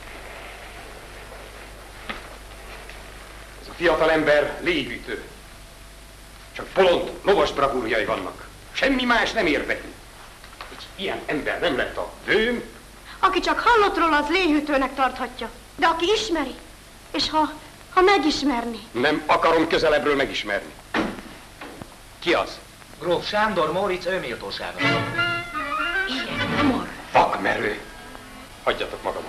Ez a fiatal ember légyütő. Csak bolond, lovas bravúrjai vannak. Semmi más nem érdekli. Egy ilyen ember nem lett a vőm. Aki csak hallott róla, az léhűtőnek tarthatja. De aki ismeri, és ha, ha megismerni. Nem akarom közelebbről megismerni. Ki az? Gróf Sándor Móricz őméltósága. Ilyen hamar. Vakmerő. Hagyjatok magamra.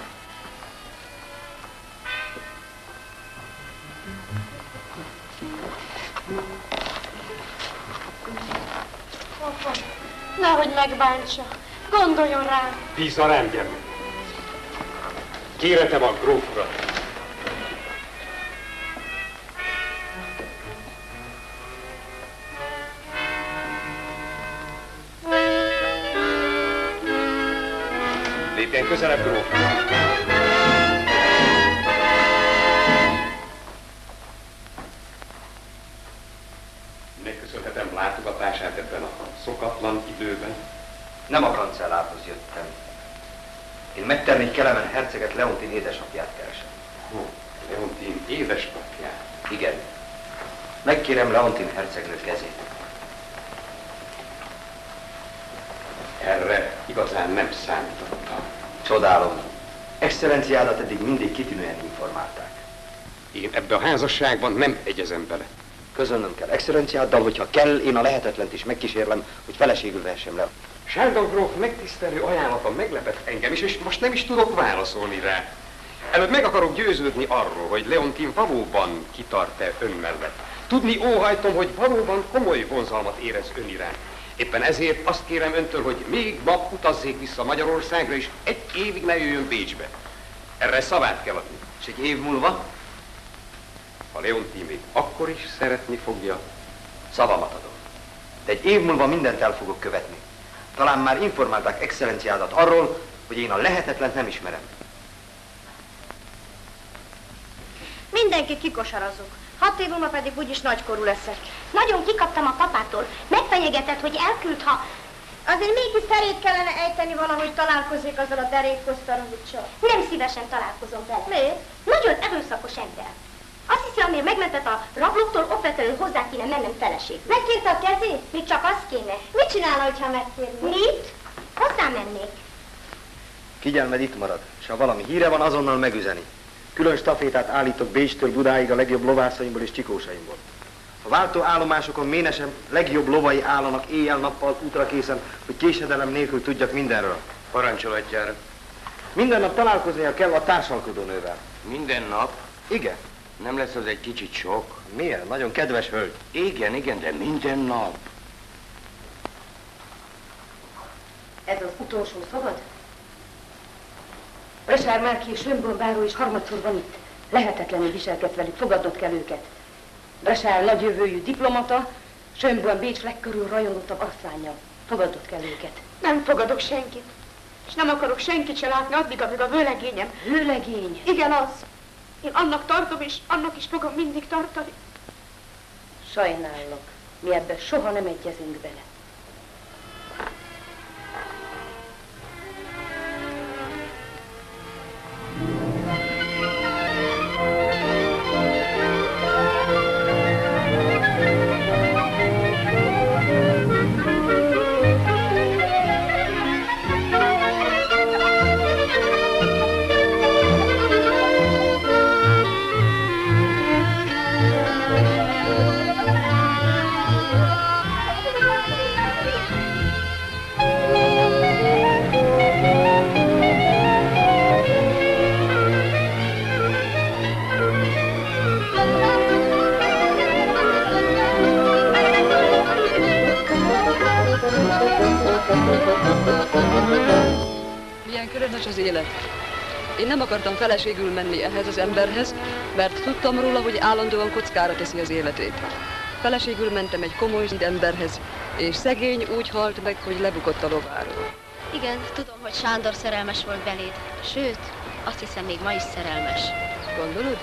Apa, nehogy megbántsa. Gondoljon rám. Bízza rám, gyermek. Kéretem a grófra. Lépjen közelebb, gróf. Megköszönhetem látogatását ebben a szokatlan időben. Nem a kancellárhoz jöttem. Én Metternich Kelemen herceget, Leontin édesapját keresem. Ó, Leontin édesapját? Igen. Megkérem Leontin hercegnő kezét. Erre igazán nem számítottam. Csodálom. Excellenciádat eddig mindig kitűnően informálták. Én ebbe a házasságban nem egyezem bele. Közölnöm kell excellenciáddal, hogyha kell, én a lehetetlent is megkísérlem, hogy feleségül vehessem le. Sándor gróf megtisztelő ajánlata meglepett engem is, és most nem is tudok válaszolni rá. Előbb meg akarok győződni arról, hogy Leontin valóban kitart-e ön mellett. Tudni óhajtom, hogy valóban komoly vonzalmat érez ön iránt. Éppen ezért azt kérem öntől, hogy még ma utazzék vissza Magyarországra, és egy évig ne jöjjön Bécsbe. Erre szavát kell adni. És egy év múlva? Ha Leonti még akkor is szeretni fogja, Szavamat adom. De egy év múlva mindent el fogok követni. Talán már informálták excellenciádat arról, hogy én a lehetetlent nem ismerem. Mindenki kikosarazok. Hat év múlva pedig úgyis nagykorú leszek. Nagyon kikaptam a papától. Megfenyegetett, hogy elküld, ha... Azért mégis szerét kellene ejteni valahogy találkozik azzal a derékkosztarovicsal. Nem szívesen találkozom vele. Miért? Nagyon erőszakos ember. Azt hiszi, amíg megmentett a rablóktól, okvetlenül hozzá kéne mennem feleség. Megkérte a kezét? Még csak az kéne. Mit csinálna, hogyha megkérni? Mit? Hozzá mennék. Kigyelmed itt marad, és ha valami híre van, azonnal megüzeni. Külön stafétát állítok Bécstől Budáig a legjobb lovászaimból és csikósaimból. A váltó állomásokon Ménesem legjobb lovai állanak éjjel-nappal útra készen, hogy késedelem nélkül tudjak mindenről. Parancsolatjára. Minden nap találkoznia kell a társalkodónővel. Minden nap? Igen. Nem lesz az egy kicsit sok? Miért? Nagyon kedves hölgy. Igen, igen, de minden nap. Ez az utolsó szabad? Resár Márki és Schönbrunn báró is harmadszor van itt. Lehetetlenül viselkedsz velük, fogadnod kell őket. Resár nagyjövőjű diplomata, Schönbrunn Bécs legkörül rajongottabb asszánnyal. Fogadnod kell őket. Nem fogadok senkit. És nem akarok senkit se látni addig, amíg a vőlegényem. Vőlegény? Igen, az. Én annak tartom, és annak is fogom mindig tartani. Sajnálok. Mi ebben soha nem egyezünk bele. Milyen különös az élet. Én nem akartam feleségül menni ehhez az emberhez, mert tudtam róla, hogy állandóan kockára teszi az életét. Feleségül mentem egy komoly emberhez, és szegény úgy halt meg, hogy lebukott a lováról. Igen, tudom, hogy Sándor szerelmes volt beléd. Sőt, azt hiszem, még ma is szerelmes. Gondolod?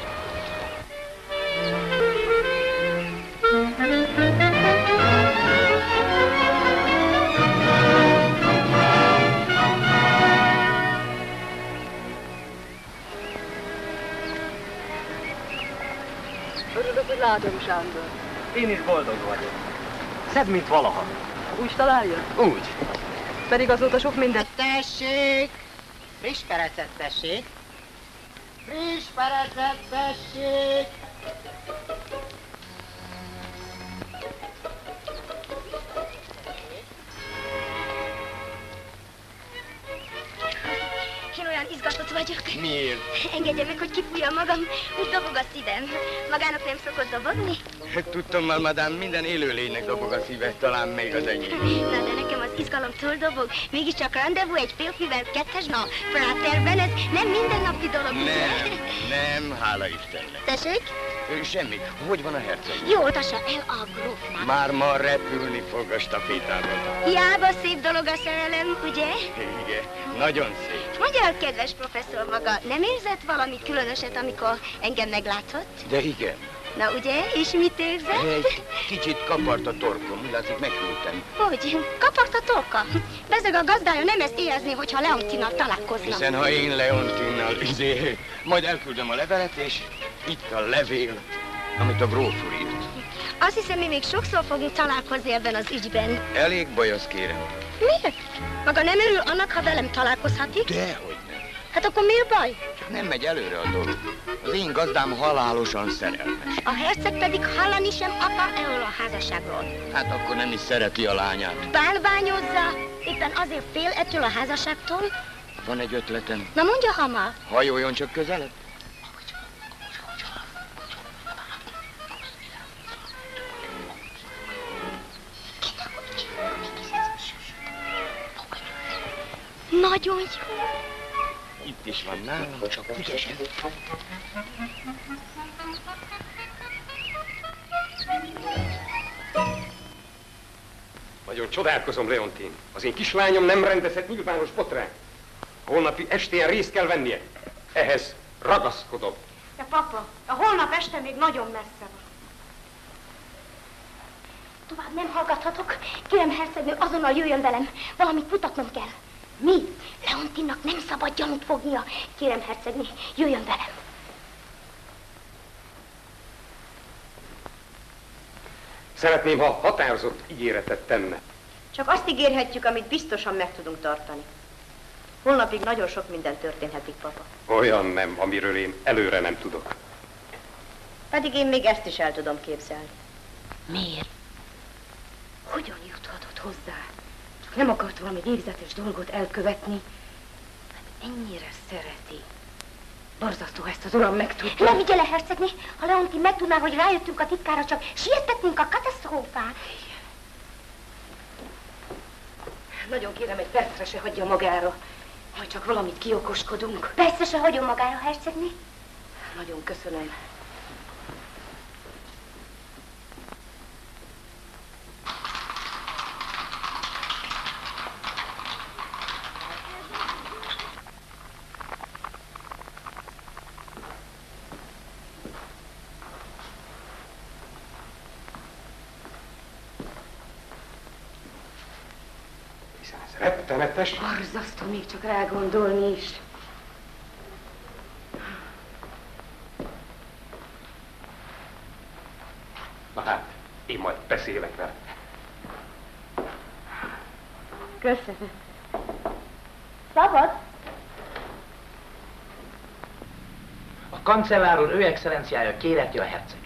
Örülök, hogy látom, Sándor. Én is boldog vagyok. Szebb, mint valaha. Úgy találja? Úgy. Pedig azóta sok minden... Tessék! Friss perecet tessék! Friss perecet tessék! Én olyan izgatott vagyok. Miért? Engedje meg, hogy kifújjam magam, úgy dobog a szívem. Magának nem szokott dobogni? Tudtam már, madám, minden élőlénynek dobog a szíve, talán még az enyém. Na, de nekem az izgalomtól dobog. Mégiscsak rendezvú egy férfivel kettes nap. Fráterben ez nem mindennapi dolog. Nem, nem, hála Istennek. Tessék? Semmi. Hogy van a herceg? Jól, tassa el a grófnak. Már ma repülni fog a stafétával. Hiába szép dolog a szerelem, ugye? Igen, nagyon szép. Mondja el, kedves professzor maga, nem érzett valami különöset, amikor engem meglátott? De igen. Na ugye, és mit érzett? Egy kicsit kapart a torkom, mi látszik, meghűltem. Hogy? Kapart a torka? Bezeg a gazdája nem ezt érezni, hogyha Leontinnal találkozna. Hiszen ha én Leontinnal, izé, majd elküldöm a levelet, és itt a levél, amit a gróf úr írt. Azt hiszem, mi még sokszor fogunk találkozni ebben az ügyben. Elég baj, azt kérem. Miért? Maga nem örül annak, ha velem találkozhatik? Dehogy nem. Hát akkor miért baj? Csak nem megy előre a dolog. Az én gazdám halálosan szerelmes. A herceg pedig hallani sem akar erről a házasságról. Hát akkor nem is szereti a lányát. Bálványozza, éppen azért fél ettől a házasságtól. Van egy ötletem. Na mondja hamar. Hajoljon csak közelebb. Nagyon jó. Itt is van nálam, csak ügyesen. Csodálkozom, Leontin. Az én kislányom nem rendezhet nyilvános botrány. Holnapi estén részt kell vennie. Ehhez ragaszkodom. De papa, a holnap este még nagyon messze van. Tovább nem hallgathatok. Kérem, hercegnő, azonnal jöjjön velem. Valamit mutatnom kell. Mi? Leontinnak nem szabad gyanút fognia. Kérem, hercegnő, jöjjön velem. Szeretném, ha határozott ígéretet tenne. Csak azt ígérhetjük, amit biztosan meg tudunk tartani. Holnapig nagyon sok minden történhetik, papa. Olyan nem, amiről én előre nem tudok. Pedig én még ezt is el tudom képzelni. Miért? Hogyan juthatott hozzá? Csak nem akart valami végzetes dolgot elkövetni. Hát ennyire szereti. Borzasztó, ezt az uram megtudta. Ne vigye le, hercegnő! Ha Leontin megtudná, hogy rájöttünk a titkára, csak siettetnénk a katasztrófát. Nagyon kérem, egy percre se hagyja magára. Majd csak valamit kiokoskodunk. Persze se hagyom magára, hercegnő. Nagyon köszönöm. Rettenetes. Borzasztó, még csak rágondolni is. Na hát, én majd beszélek vele. Köszönöm. Szabad? A kancellár úr, ő excellenciája kéreti a herceget.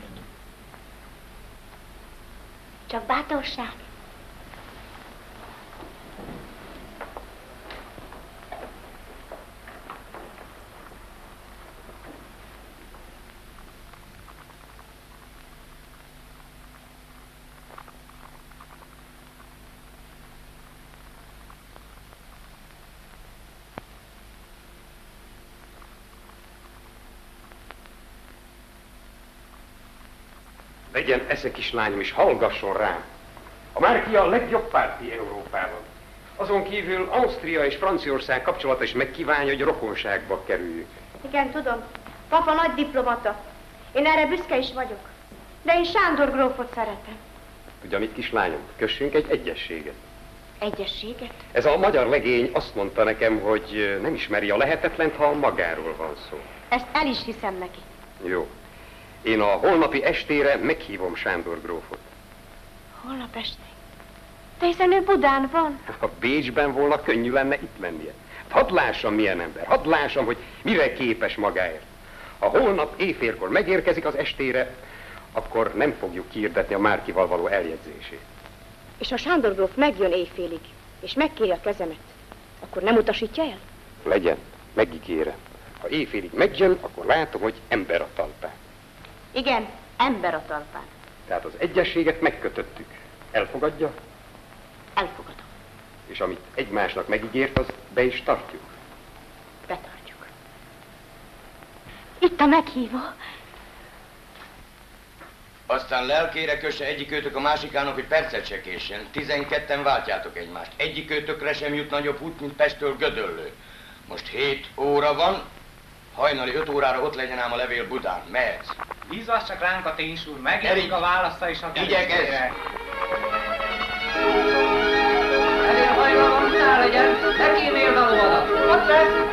Csak bátorság. Legyen esze kislányom is, hallgasson rám. A Márkia a legjobb párti Európában. Azon kívül Ausztria és Franciaország kapcsolata is megkívánja, hogy rokonságba kerüljük. Igen, tudom. Papa nagy diplomata. Én erre büszke is vagyok. De én Sándor grófot szeretem. Tudja mit, kislányom? Kössünk egy egyességet. Egyességet? Ez a magyar legény azt mondta nekem, hogy nem ismeri a lehetetlent, ha magáról van szó. Ezt el is hiszem neki. Jó. Én a holnapi estére meghívom Sándor grófot. Holnap este? De hiszen ő Budán van. Ha Bécsben volna, könnyű lenne itt lennie. Hadd lássam, milyen ember. Hadd lássam, hogy mire képes magáért. Ha holnap éjfélkor megérkezik az estére, akkor nem fogjuk kiirdetni a Márkival való eljegyzését. És ha Sándor gróf megjön éjfélig, és megkéri a kezemet, akkor nem utasítja el? Legyen, megígérem. Ha éjfélig megjön, akkor látom, hogy ember a talpán. Igen, ember a talpán. Tehát az egyességet megkötöttük. Elfogadja? Elfogadom. És amit egymásnak megígért, az be is tartjuk. Betartjuk. Itt a meghívó. Aztán lelkére kösse egyikőtök a másikának, hogy percet se késsen. Tizenketten váltjátok egymást. Egyikőtökre sem jut nagyobb út, mint Pesttől Gödöllő. Most hét óra van, hajnali öt órára ott legyen ám a levél Budán. Mehetsz. Bízzass csak ránk a téns úr, megérjük a válasza is a Igyekezz! Elég hajnalban után legyen, ne kíméld a lovadat. Ott lesz!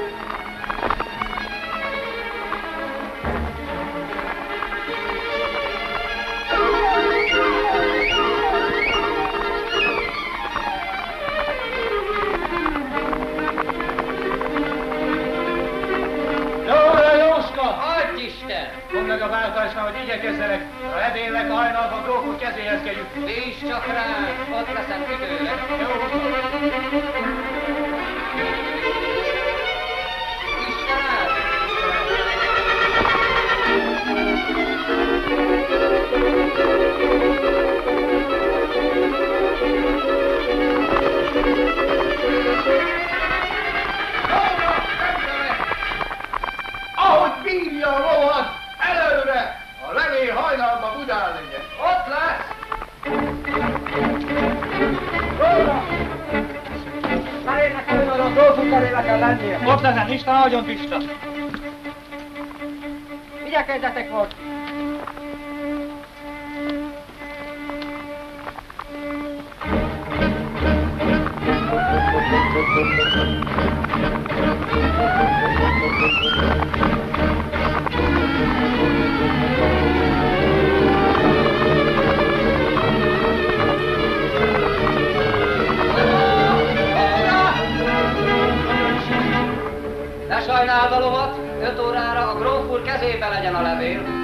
Mondd meg a váltásnál, hogy igyekezzenek, a ledénynek a hajnalban grófok kezéhez kegyük. Bízz csak rá, ott leszem időre. Jó. Ahogy bírja a lovat, előre! A levél hajnalban Budán legyen. Ott lesz! Róla! kell lennie. Ott ezen, Isten áldjon Pista. Igyekezzetek most. Ne sajnálvalomat, öt órára a gróf úr kezébe legyen a levél.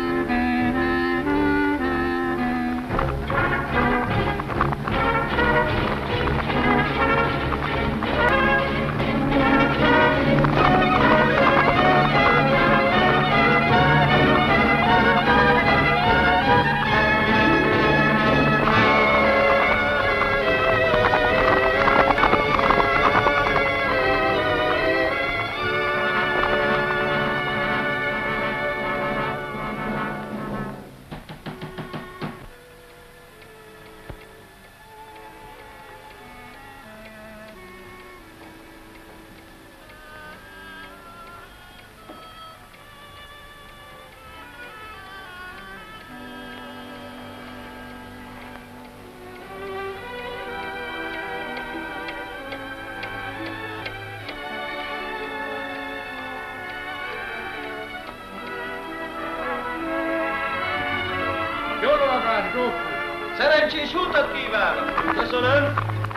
Szerencsés utat kívánok! Köszönöm!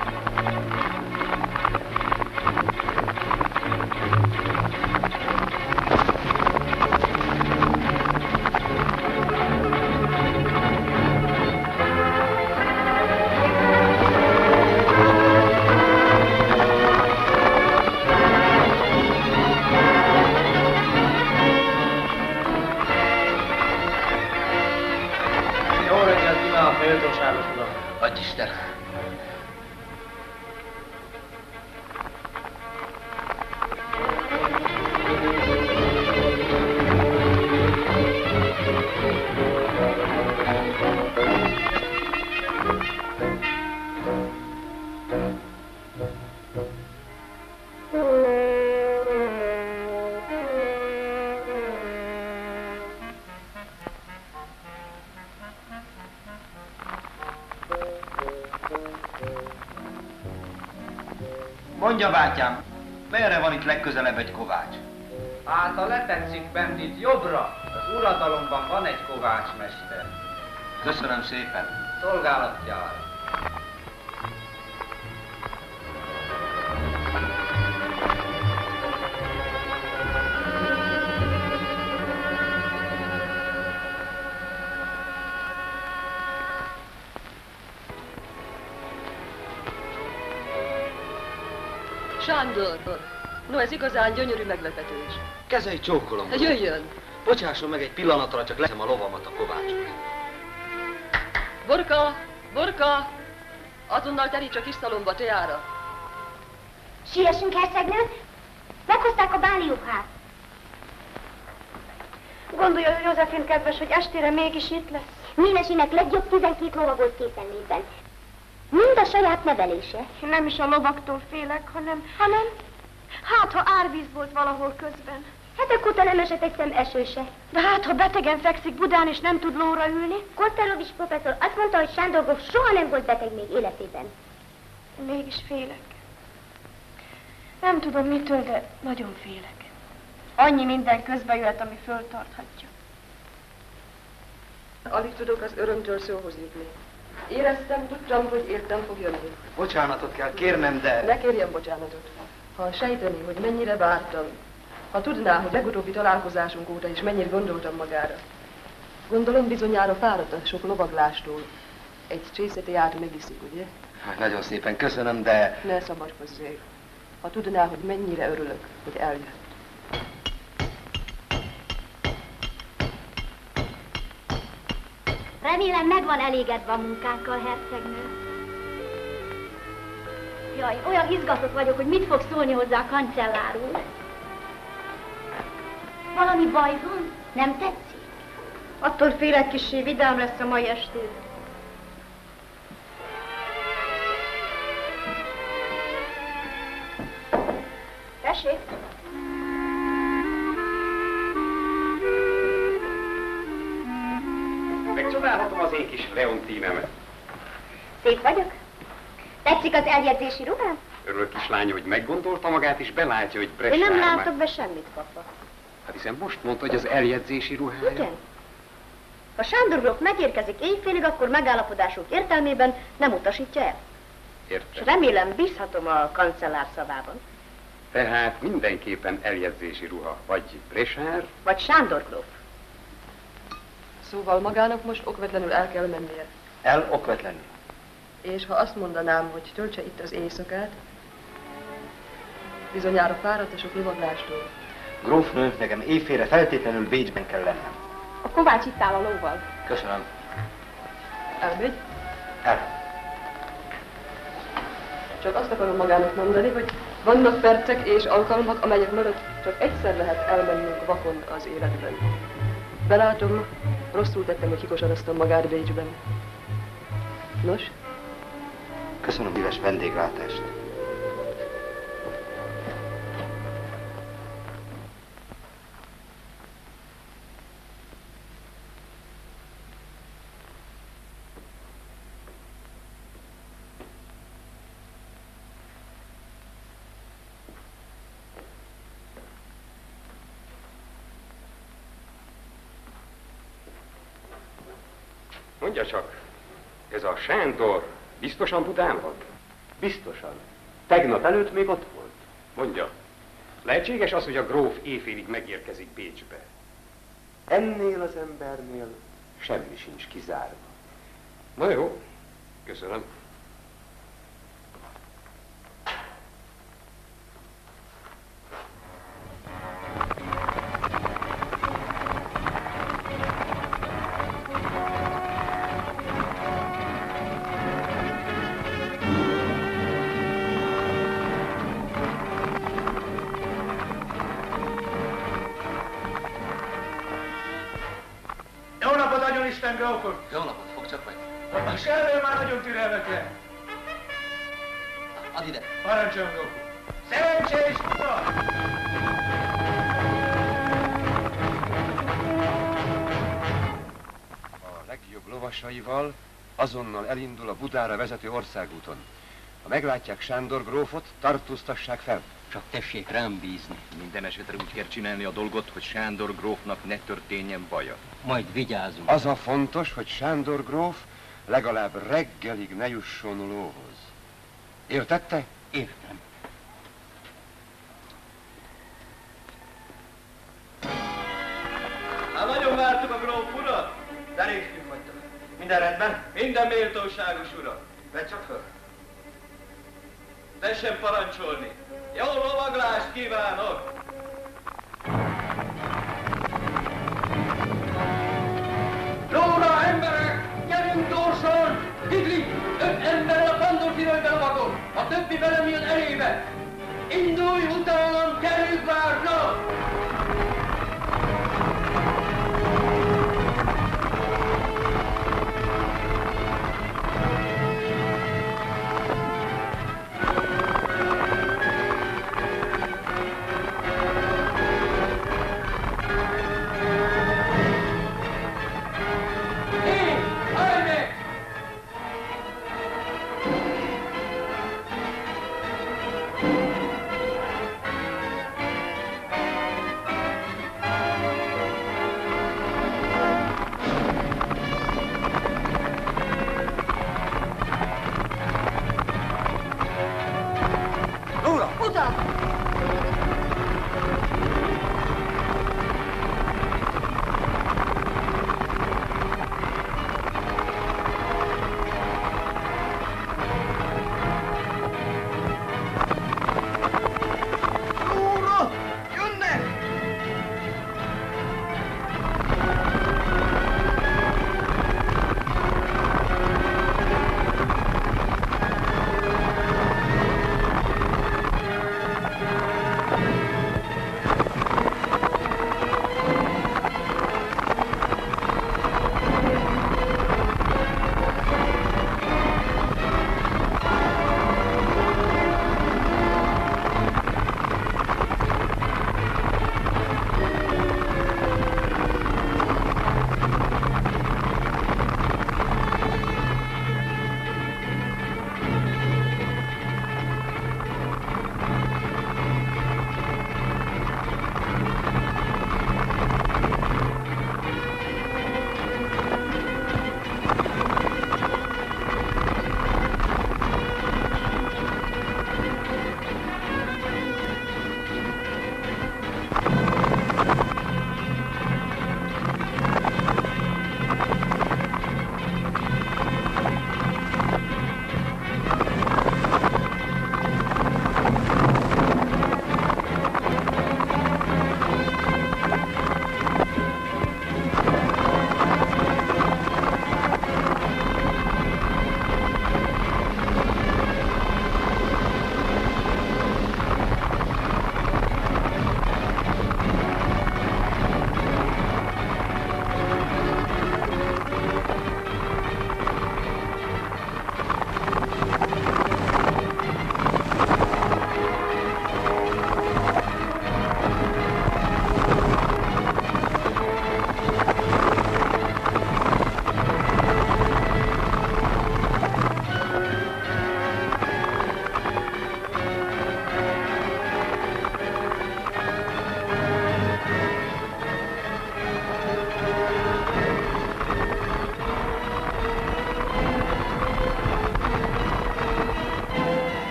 Adj Isten! Mondja, bátyám, merre van itt legközelebb egy kovács? Hát, ha letetszik bent itt jobbra, az uradalomban van egy kovácsmester. Köszönöm szépen. Szolgálatjára. Sándor, no ez igazán gyönyörű meglepetés. Kezei csókolom. Jöjjön! Bocsásson meg egy pillanatra, csak leszem a lovamat a kovácsra. Borka! Borka! Azonnal teríts a kis szalomba teára. Siessünk, hercegnő! Meghozták a báliukhát. Gondolja, Józsefin kedves, hogy estére mégis itt lesz? Ménesinek legjobb tizenkét lova volt készenlétben. Mind a saját nevelése. Nem is a lovaktól félek, hanem... Hanem? Hát, ha árvíz volt valahol közben. Hát akkor te nem esett egy szem eső se. De hát, ha betegen fekszik Budán és nem tud lóra ülni? Kottarovics professzor azt mondta, hogy Sándor gróf soha nem volt beteg még életében. Mégis félek. Nem tudom mitől, de nagyon félek. Annyi minden közbe jöhet, ami föltarthatja. Alig tudok az örömtől szóhoz jutni. Éreztem, tudtam, hogy értem fog jönni. Bocsánatot kell kérnem, de... Ne kérjem bocsánatot. Ha sejteni, hogy mennyire vártam, ha tudná, hogy legutóbbi találkozásunk óta is mennyire gondoltam magára. Gondolom bizonyára fáradt a sok lovaglástól. Egy csészeti át megiszik, ugye? Hát nagyon szépen köszönöm, de... Ne szabadkozzék. Ha tudná, hogy mennyire örülök, hogy eljött. Remélem meg van elégedve a munkánkkal, hercegnő. Jaj, olyan izgatott vagyok, hogy mit fog szólni hozzá a kancellár úr. Valami baj van? Nem tetszik? Attól félek, kissé vidám lesz a mai estéd. Tessék? Megcsodálhatom az én kis Leontínemet. Szép vagyok? Tetszik az eljegyzési ruhám? Örülök, kislány, hogy meggondolta magát, és belátja, hogy Bresár Én nem már... látok be semmit, papa. Hát hiszen most mondta, hogy az eljegyzési ruhája. Igen. Ha Sándor gróf megérkezik éjfélig, akkor megállapodásunk értelmében nem utasítja el. Értem. És remélem bízhatom a kancellár szavában. Tehát mindenképpen eljegyzési ruha. Vagy Bresár, Vagy Sándor gróf. Szóval magának most okvetlenül el kell mennie. El okvetlenül. És ha azt mondanám, hogy töltse itt az éjszakát, bizonyára fáradt a sok lovaglástól. Grófnő, nekem éjfélre feltétlenül Bécsben kell lennem. A Kovács itt áll a lóval. Köszönöm. Elmegy? El. Csak azt akarom magának mondani, hogy vannak percek és alkalmak, amelyek mögött csak egyszer lehet elmennünk vakon az életben. Belátom, rosszul tettem, hogy kikosaraztam magát Bécsben. Nos? Köszönöm szíves vendéglátást. Mondja csak, ez a Sándor biztosan Budán van? Biztosan. Tegnap előtt még ott volt. Mondja, lehetséges az, hogy a gróf éjfélig megérkezik Bécsbe? Ennél az embernél semmi sincs kizárva. Na jó, köszönöm. Jó napot, Agyonisten grófok! Jó napot, fog csak meg. A sellő már nagyon türelmetlen. Add ide. Parancsoljon, grófok! Szerencsés utat! A legjobb lovasaival azonnal elindul a Budára vezető országúton. Ha meglátják Sándor grófot, tartóztassák fel. Csak tessék rám bízni. Minden esetre úgy kell csinálni a dolgot, hogy Sándor grófnak ne történjen baja. Majd vigyázunk. Az a fontos, hogy Sándor gróf legalább reggelig ne jusson lóhoz. Értette? Értem. Hát nagyon vártuk a gróf urat, de résztünk vagytok. Minden rendben? Minden méltóságos uram. Vedd csak föl. Tessen parancsolni. Jó lovaglást kívánok! Lóra, emberek! Gyerünk gyorsan! Tigli, öt ember a Pandorfirőben a vakon, a többi velem jön elébe. Indulj utánam Kerükvárra!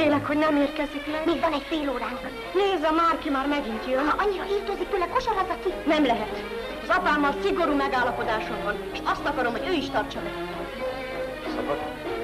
Félek, hogy nem érkezik meg. Még van egy fél óránk. Nézd, a Márki már megint jön. Ha annyira írtózik tőle, kosarazza ki. Nem lehet. Az apámmal szigorú megállapodásom van, és azt akarom, hogy ő is tartsa be. Szabad?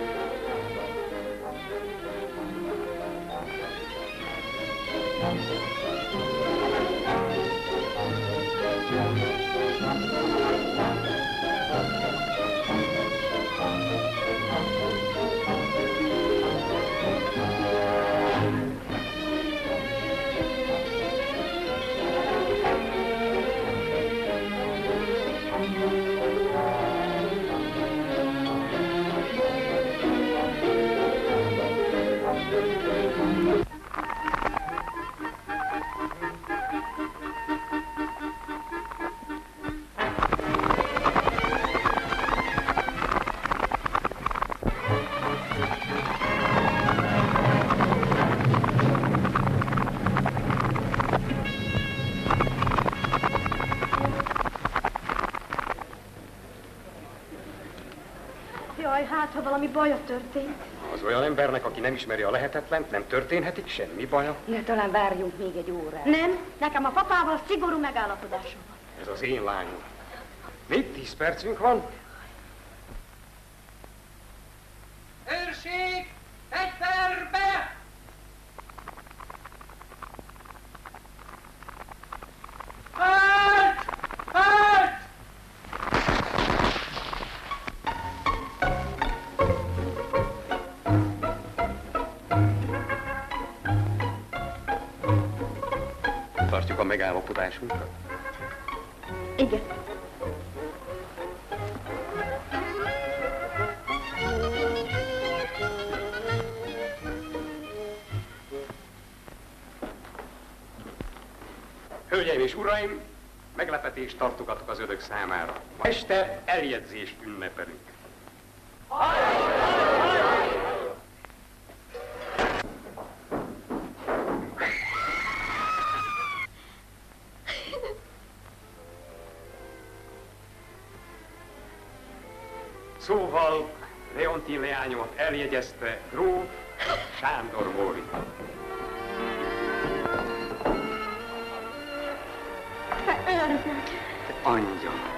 Hát, ha valami baja történt. Az olyan embernek, aki nem ismeri a lehetetlent, nem történhetik semmi baja? Ne, talán várjunk még egy órát. Nem, nekem a papával szigorú megállapodásom van. Ez az én lányom. Még tíz percünk van. Őrség! Egyszerbe! Halt! Halt! Tartjuk a megállapodásunkat? Igen. Hölgyeim és uraim, meglepetést tartogatok az önök számára. Ma este eljegyzést ünnepelünk. Szóval Leontin leányomat eljegyezte gróf Sándor Móri. Te ördög! Angyal!